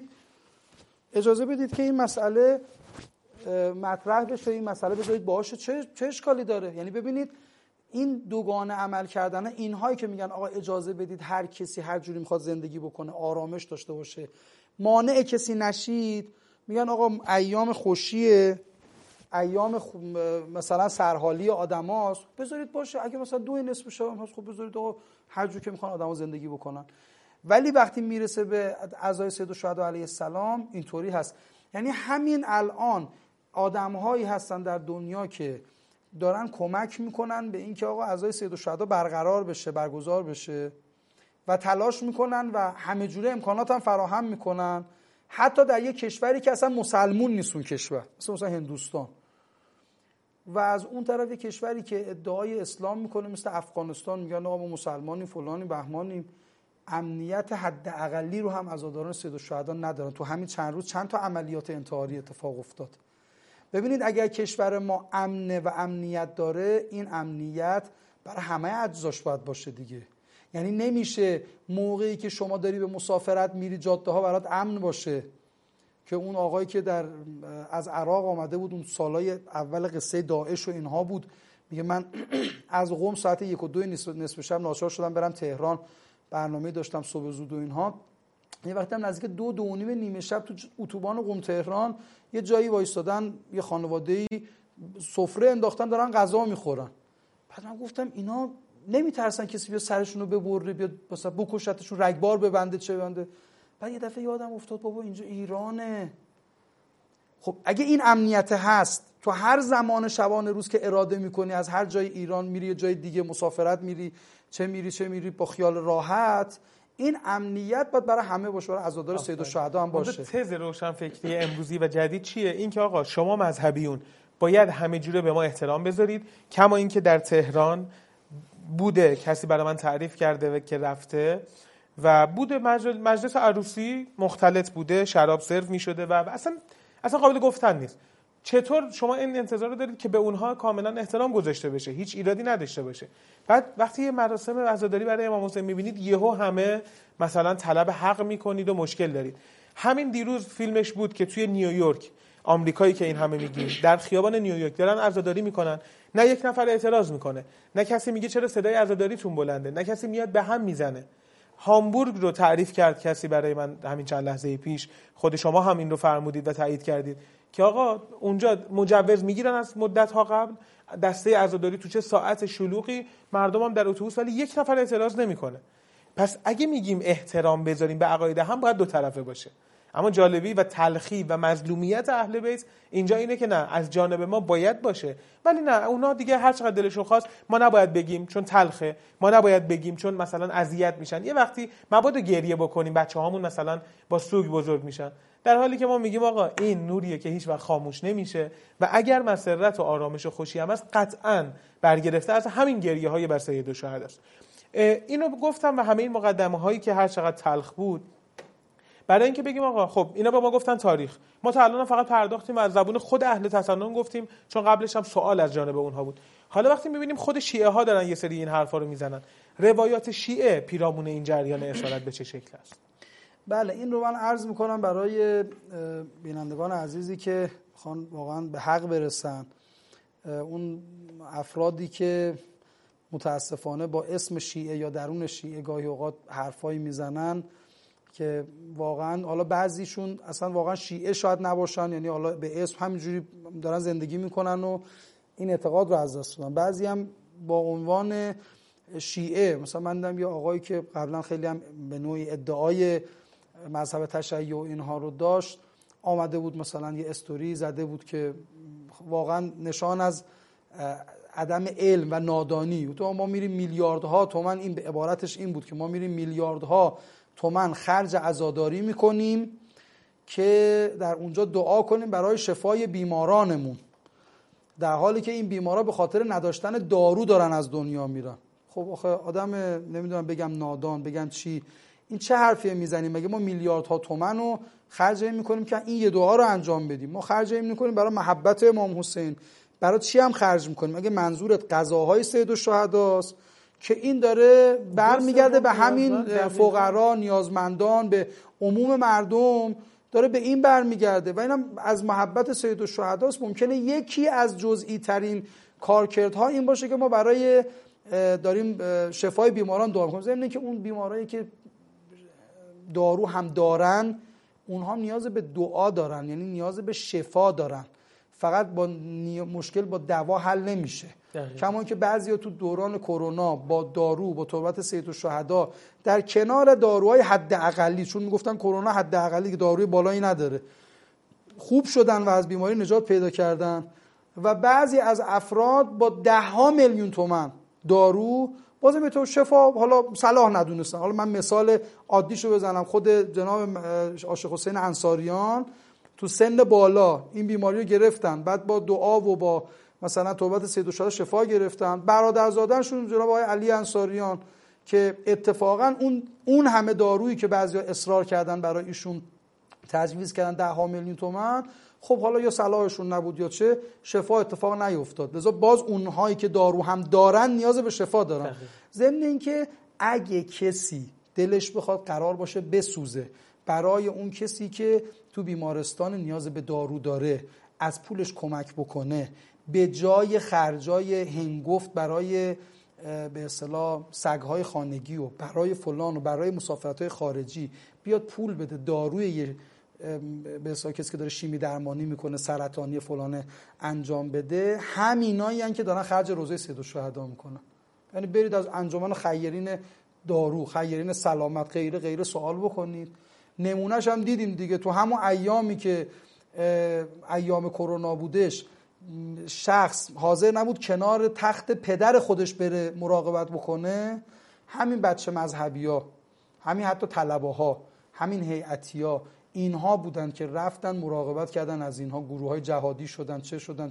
اجازه بدید که این مسئله مطرح بشه، این مسئله بذارید باشه، چه اشکالی داره؟ یعنی ببینید این دوگانه عمل کردن، اینهایی که میگن آقا اجازه بدید هر کسی هر جوری میخواد زندگی بکنه، آرامش داشته باشه، مانع کسی نشید، میگن آقا ایام خوشیه، ایام مثلا سرحالی آدماست، بذارید باشه. اگه مثلا 2 نصف شب هست، خب بذارید آقا هر جوری که میخوان آدما زندگی بکنن. ولی وقتی میرسه به عزای سید الشهدا علیه السلام اینطوری هست. یعنی همین الان آدم‌هایی هستن در دنیا که دارن کمک میکنن به اینکه آقا عزای سید الشهدا برگزار بشه و تلاش میکنن و همه جوره امکانات هم فراهم میکنن، حتی در یک کشوری که اصلا مسلمون نیست اون کشور، مثلا هندوستان، و از اون طرف یک کشوری که ادعای اسلام میکنه مثل افغانستان، میگن آقا ما مسلمانیم، فلانی بهمانیم، امنیت حداقلی رو هم عزاداران سید الشهدا ندارن. تو همین چند روز چند تا عملیات انتحاری اتفاق افتاد. ببینید اگر کشور ما امنه و امنیت داره، این امنیت برای همه اجزاش باید باشه دیگه. یعنی نمیشه موقعی که شما داری به مسافرت میری جاده ها برات امن باشه که اون آقایی که از عراق آمده بود، اون سالای اول قصه داعش و اینها بود، میگه من از قم ساعت 1 و 2 نصف شب ناچار شدم برم تهران، برنامه داشتم صبح زود و اینها. یه وقتی هم نزدیک 2 و نیم نیمه شب تو اتوبان قم تهران یه جایی وایستادن، یه خانواده‌ای سفره انداختن دارن غذا میخورن. بعد من گفتم اینا نمیترسن کسی بیا سرشون رو ببره، بیا مثلا بکشتشون، رگبار ببنده، چه بنده؟ بعد یه دفعه یادم افتاد بابا اینجا ایرانه. خب اگه این امنیت هست، تو هر زمان شبانه روز که اراده میکنی از هر جای ایران میری یه جای دیگه مسافرت میری، چه میری با خیال راحت، این امنیت باید برای همه باشه، برای عزادار سید الشهدا هم باشه. تز روشن فکری امروزی و جدید چیه؟ این که آقا شما مذهبیون باید همه جوره به ما احترام بذارید، کما این که در تهران بوده کسی برای من تعریف کرده و که رفته و بوده مجلس عروسی مختلط بوده، شراب سرو میشده و اصلا قابل گفتن نیست. چطور شما این انتظار رو دارید که به اونها کاملا احترام گذاشته بشه، هیچ ایرادی نداشته باشه؟ بعد وقتی یه مراسم عزاداری برای امام حسین میبینید یهو همه مثلا طلب حق میکنید و مشکل دارید. همین دیروز فیلمش بود که توی نیویورک، آمریکایی که این همه میگیم، در خیابان نیویورک دارن عزاداری میکنن، نه یک نفر اعتراض میکنه، نه کسی میگه چرا صدای عزاداریتون بلنده، نه کسی میاد به هم میزنه. هامبورگ رو تعریف کرد کسی برای من همین چند لحظه پیش، خود شما هم این رو فرمودید و تایید کردید که آقا اونجا مجوز میگیرن از مدت ها قبل، دسته عزاداری تو چه ساعت شلوغی، مردم هم در اتوبوس، ولی یک نفر اعتراض نمیکنه. پس اگه میگیم احترام بذاریم به عقاید هم، باید 2 طرفه باشه. اما جالبی و تلخی و مظلومیت اهل بیت اینجا اینه که نه، از جانب ما باید باشه، ولی نه، اونا دیگه هر چقدر دلشون خواست ما نباید بگیم چون تلخه، ما نباید بگیم چون مثلا اذیت میشن. یه وقتی مبادا گریه بکنیم بچه‌هامون مثلا با سوگ بزرگ میشن، در حالی که ما میگیم آقا این نوریه که هیچ وقت خاموش نمیشه و اگر مسرت و آرامش و خوشی هم هست قطعاً برگرفته از همین گریه های بر سید الشهدا است. اینو گفتم و همه این مقدمه هایی که هر چقدر تلخ بود برای اینکه بگیم آقا خب اینا به ما گفتن تاریخ، ما تا الان فقط پرداختیم و از زبون خود اهل تسنن گفتیم، چون قبلش هم سوال از جانب اونها بود. حالا وقتی میبینیم خود شیعه ها دارن یه سری این حرفا رو میزنن، روایات شیعه پیرامون این جریان اسارت به چه شکل است؟ بله، این رو من عرض میکنم برای بینندگان عزیزی که خوان واقعا به حق برسن. اون افرادی که متاسفانه با اسم شیعه یا درون شیعه گاهی اوقات حرفایی میزنن که واقعا حالا بعضیشون اصلا واقعا شیعه شاید نباشن، یعنی حالا به اسم همینجوری دارن زندگی میکنن و این اعتقاد رو از دست دادن. بعضی هم با عنوان شیعه، مثلا من دیدم یه آقایی که قبلا خیلی هم به نوعی ادعای مذهب تشیع و اینها رو داشت، آمده بود مثلا یه استوری زده بود که واقعا نشان از عدم علم و نادانی. تو ما میریم میلیاردها تومان، این به عبارتش این بود که ما میریم میلیاردها تومان خرج عزاداری میکنیم که در اونجا دعا کنیم برای شفای بیمارانمون، در حالی که این بیمارا به خاطر نداشتن دارو دارن از دنیا میرن. خب آخه آدم نمیدونم بگم نادان بگم چی، این چه حرفیه میزنیم؟ مگه ما میلیاردها تومان رو خرج میکنیم که این یه دعا رو انجام بدیم؟ ما خرج میکنیم برای محبت امام حسین. برای چی هم خرج میکنیم؟ اگه منظورت غذاهای سید الشهداست که این داره برمیگرده به همین فقرا، نیازمندان، به عموم مردم داره به این برمیگرده و اینم از محبت سید الشهداست. ممکنه یکی از جزئی ترین کارکردها این باشه که ما برای داریم شفای بیماران دعا میکنیم، ضمن اینکه اون بیمارایی که دارو هم دارن اونها نیاز به دعا دارن، یعنی نیاز به شفا دارن، فقط با مشکل با دوا حل نمیشه. کما که بعضیا تو دوران کرونا با دارو، با تربت سید الشهدا در کنار داروهای حداقلی، چون میگفتن کرونا حداقلی که داروی بالایی نداره، خوب شدن و از بیماری نجات پیدا کردن. و بعضی از افراد با 10 میلیون تومان دارو بازم به تو شفا حالا صلاح ندونستن. حالا من مثال عادیشو بزنم، خود جناب عاشق حسین انصاریان تو سن بالا این بیماری رو گرفتن، بعد با دعا و با مثلا توبت سید الشهدا شفا گرفتن. برادرزادنشون جناب آقای علی انصاریان که اتفاقا اون همه دارویی که بعضیا اصرار کردن برای ایشون تجویز کردن 10 میلیون تومان، خب حالا یا صلاحشون نبود یا چه، شفا اتفاق نیفتاد. لذا باز اونهایی که دارو هم دارن نیاز به شفا دارن. ضمن اینکه اگه کسی دلش بخواد قرار باشه بسوزه برای اون کسی که تو بیمارستان نیاز به دارو داره، از پولش کمک بکنه، به جای خرجای هنگفت برای به اصطلاح سگ‌های خانگی و برای فلان و برای مسافرت‌های خارجی بیاد پول بده داروی به اصطلاح کسی که داره شیمی درمانی میکنه سرطانی فلانه انجام بده، همینایی هستن که دارن خرج روزه سید الشهدا میکنن. یعنی برید از انجمن خیرین دارو، خیرین سلامت، غیره سوال بکنید. نمونهش هم دیدیم دیگه، تو همون ایامی که ایام کرونا بودش، شخص حاضر نبود کنار تخت پدر خودش بره مراقبت بکنه، همین بچه مذهبی‌ها، همین حتی طلبه‌ها، همین هیئتی‌ها، اینها بودن که رفتن مراقبت کردن از اینها. گروه‌های جهادی شدن، چه شدن.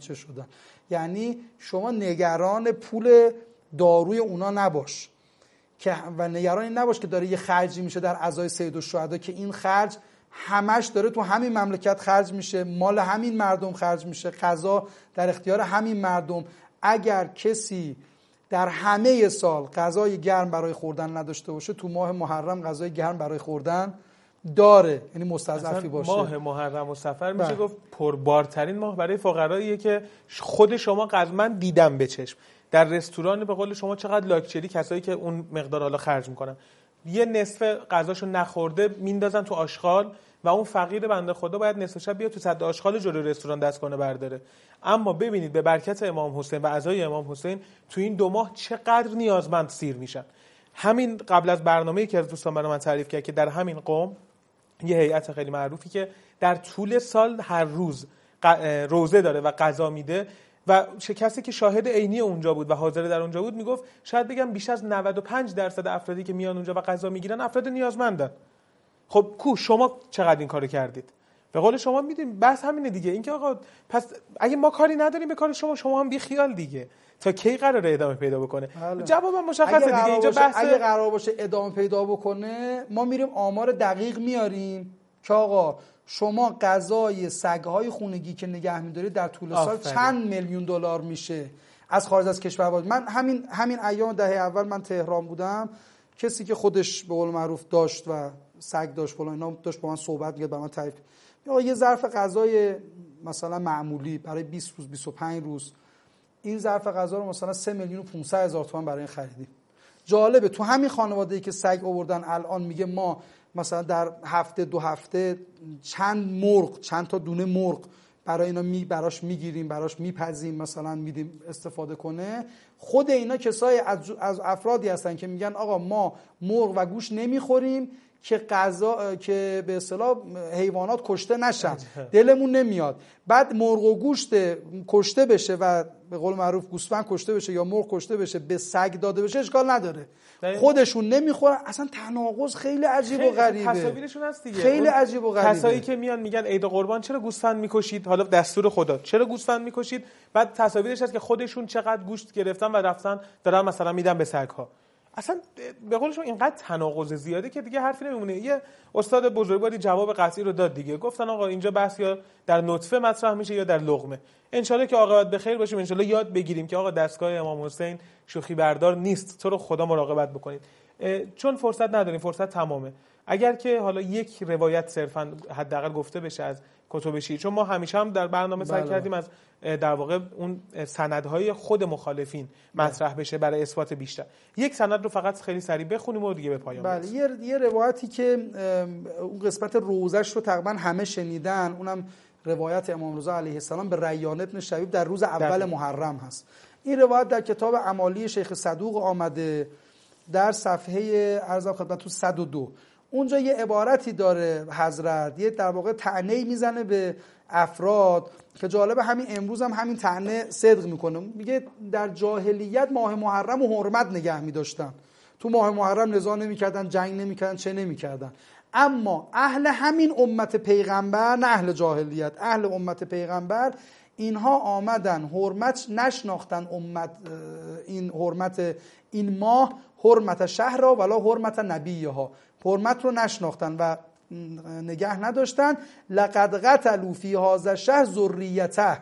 یعنی شما نگران پول داروی اونا نباش که و نگران این نباش که داره یه خرجی میشه در عزای سید الشهدا که این خرج همش داره تو همین مملکت خرج میشه، مال همین مردم خرج میشه، غذا در اختیار همین مردم. اگر کسی در همه سال غذای گرم برای خوردن نداشته باشه، تو ماه محرم غذای گرم برای خوردن داره، یعنی مستضعفی باشه. ماه محرم و صفر میشه گفت پربارترین ماه برای فقراییه که خود شما من دیدم به چشم در رستوران به قول شما چقدر لاکچری کسایی که اون مقدار حالا خرج میکنن، یه نصف غذاشو نخورده میندازن تو آشغال و اون فقیر بنده خدا باید نصف شب بیاد تو صد آشغال جلوی رستوران دست کنه برداره. اما ببینید به برکت امام حسین و عزای امام حسین تو این 2 ماه چقدر نیازمند سیر میشن. همین قبل از برنامه‌ای که از دوستان برای من تعریف کرد که در همین قم یه هیئت خیلی معروفی که در طول سال هر روز روزه داره و غذا میده و کسی که شاهد عینی اونجا بود و حاضر در اونجا بود میگفت شاید بگم بیش از 95% افرادی که میان اونجا و غذا میگیرن افراد نیازمندن. خب شما چقدر این کارو کردید؟ به قول شما میدونید بس همینه دیگه، اینکه آقا پس اگه ما کاری نداریم به کار شما هم بی خیال دیگه، تا کی قراره ادامه پیدا بکنه؟ جوابم مشخصه دیگه. اینجا بحث اگه قرار باشه ادامه پیدا بکنه، ما میریم آمار دقیق میاریم که آقا شما غذای سگ‌های خونگی که نگه می‌دارید در طول سال چند میلیون دلار میشه از خارج از کشور بود. من همین ایام دهه اول من تهران بودم، کسی که خودش به قول معروف داشت و سگ داشت فلان اینا داشت با من صحبت می‌کرد، با من تعریف یه ظرف غذای مثلا معمولی برای 20 روز 25 روز، این ظرف غذا رو مثلا 3,500,000 تومان برای این خریدیم. جالبه تو همین خانواده‌ای که سگ آوردن الان میگه ما مثلا در هفته 2 هفته چند تا دونه مرغ برای اینا براش میگیریم، براش میپزیم، مثلا میدیم استفاده کنه. خود اینا کسای از افرادی هستن که میگن آقا ما مرغ و گوشت نمیخوریم که که به اصطلاح حیوانات کشته نشن، دلمون نمیاد. بعد مرغ و گوشت کشته بشه و به قول معروف گوسفند کشته بشه یا مرغ کشته بشه به سگ داده بشه اشکال نداره، خودشون نمیخورن. اصلا تناقض خیلی عجیب و غریبه. تصاویرشون هست دیگه، خیلی عجیب و غریبه. کسایی که میان میگن عید قربان چرا گوسفند میکشید، حالا دستور خدا چرا گوسفند میکشید، بعد تصاویرش هست که خودشون چقدر گوشت گرفتن و رفتن دارن مثلا میدن به سگ‌ها. اصلا به قولشون اینقدر تناقض زیاده که دیگه حرفی نمیمونه. یه استاد بزرگواری جواب قطعی رو داد دیگه، گفتن آقا اینجا بحث یا در نطفه مطرح میشه یا در لقمه. ان شاءالله که عاقبت بخیر باشیم، ان شاءالله یاد بگیریم که آقا دستگاه امام حسین شوخی بردار نیست، تو رو خدا مراقبت بکنید. چون فرصت نداریم، فرصت تمامه. اگر که حالا یک روایت صرفا حداقل گفته بشه از کتب شیعه، چون ما همیشه هم در برنامه سعی کردیم از در واقع اون سندهای خود مخالفین مطرح بشه برای اثبات بیشتر. یک سند رو فقط خیلی سریع بخونیم و دیگه به پایان برسیم. بله، یه روایتی که اون قسمت روزش رو تقریبا همه شنیدن، اونم روایت امام رضا علیه السلام به ریان ابن شبیب در روز اول محرم هست. این روایت در کتاب اعمالی شیخ صدوق آمده در صفحه عرض خدمتتون 102. اونجا یه عبارتی داره حضرت، یه در واقع طعنه‌ای میزنه به افراد که جالب، همین امروز هم همین طعنه صدق میکنه. میگه در جاهلیت ماه محرم و حرمت نگه میداشتن، تو ماه محرم نزاع نمیکردن، جنگ نمیکردن، چه نمیکردن. اما اهل همین امت پیغمبر، نه اهل جاهلیت، اهل امت پیغمبر، اینها آمدن حرمت نشناختن، این حرمت این ماه، حرمت شهر را ولا حرمت نبیه ها، حرمت رو نشناختن و نگه نداشتن. لقد قتلوا فی هذا الشهر ذریته،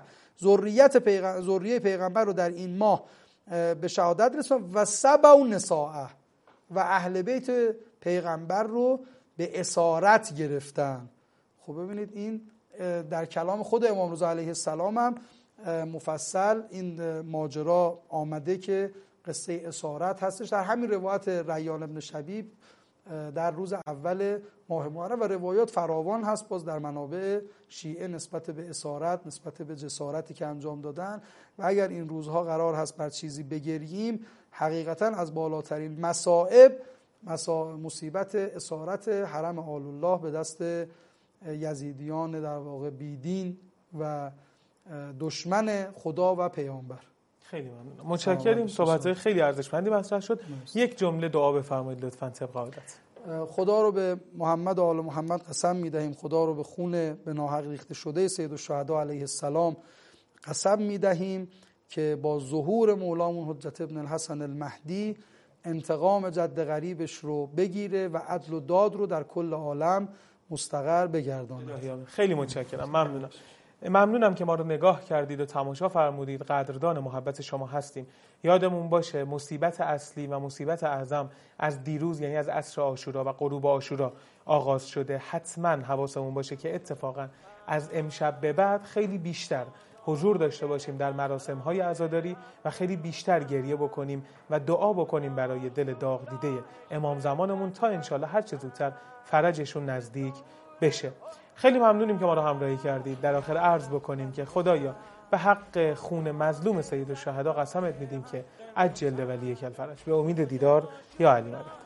ذریه پیغمبر رو در این ماه به شهادت رسوندن و سبوا نساءه، و اهل بیت پیغمبر رو به اسارت گرفتن. خب ببینید این در کلام خود امام رضا علیه السلام هم مفصل این ماجرا آمده که قصه اسارت هستش در همین روایت ریان ابن شبیب در روز اول ماه محرم، و روایات فراوان هست باز در منابع شیعه نسبت به اسارت، نسبت به جسارتی که انجام دادن. و اگر این روزها قرار هست بر چیزی بگریم، حقیقتا از بالاترین مصائب مصیبت اسارت حرم آل الله به دست یزیدیان در واقع بیدین و دشمن خدا و پیامبر. خیلی ممنونم، متشکریم. صحبت‌های خیلی ارزشمندی مطرح شد. یک جمله دعا بفرمایید لطفاً طبق عادت. خدا رو به محمد و آل محمد قسم می‌دهیم، خدا رو به خون به ناحق ریخته شده سید الشهدا علیه السلام قسم می‌دهیم که با ظهور مولامون حجت ابن الحسن المهدی انتقام جد غریبش رو بگیره و عدل و داد رو در کل عالم مستقر بگردانه. خیلی متشکرم، ممنونم که ما رو نگاه کردید و تماشا فرمودید. قدردان محبت شما هستیم. یادمون باشه مصیبت اصلی و مصیبت اعظم از دیروز، یعنی از عصر عاشورا و غروب عاشورا آغاز شده. حتما حواسمون باشه که اتفاقا از امشب به بعد خیلی بیشتر حضور داشته باشیم در مراسم‌های عزاداری و خیلی بیشتر گریه بکنیم و دعا بکنیم برای دل داغ دیده امام زمانمون تا انشالله هر چه زودتر فرجشون نزدیک بشه. خیلی ممنونیم که ما رو همراهی کردید. در آخر عرض بکنیم که خدایا به حق خون مظلوم سید الشهدا قسمت میدیم که عجل ولیک الفرج. به امید دیدار یا علی مدد.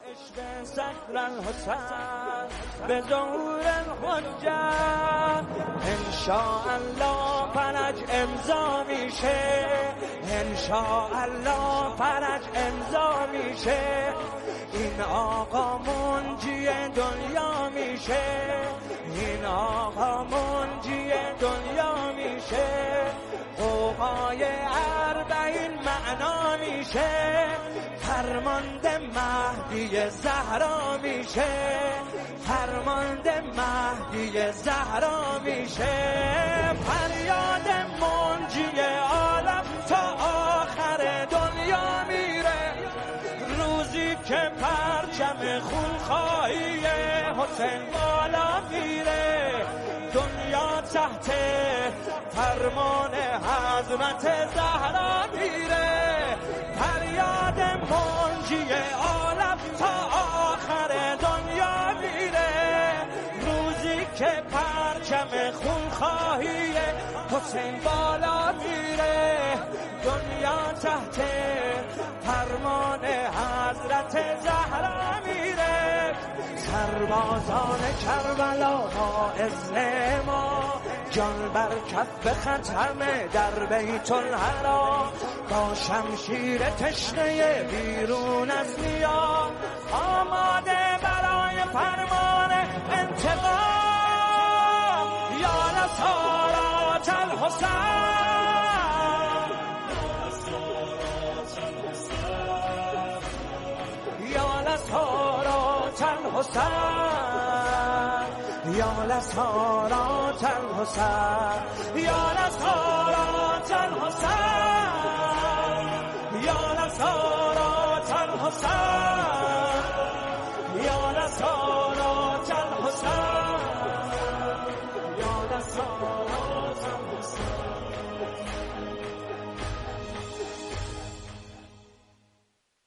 به ظهور الحجه انشاءالله فرج امضا میشه، انشاءالله فرج امضا میشه، این آقا منجی دنیا میشه، این آقا منجی دنیا میشه، قوقای اربعین معنا میشه، فرمانده مهدی زهرا میشه، فرمانده مهدی زهرا میشه، فریاد منجی عالم تا آخر دنیا میره، روزی که پرچم خونخواهی حسین بالا میره، دنیا تحت فرمان حضرت زهرا میره، فریاد منجی عالم تا آخر دنیا میره، روزی که پرچم خونخواهی حسین بالا میره، دنیا تحت فرمان حضرت زهرا میره. سربازان کربلا با اذن ما جان بر کف ختم در بیت الحرام با شمشیر تشنه بیرون از نیا آماده برای فرمان انتقام یا نصارات الحسین یا نصارات الحسین یا نصارات الحسین یا نصارات الحسین یا نصارات الحسین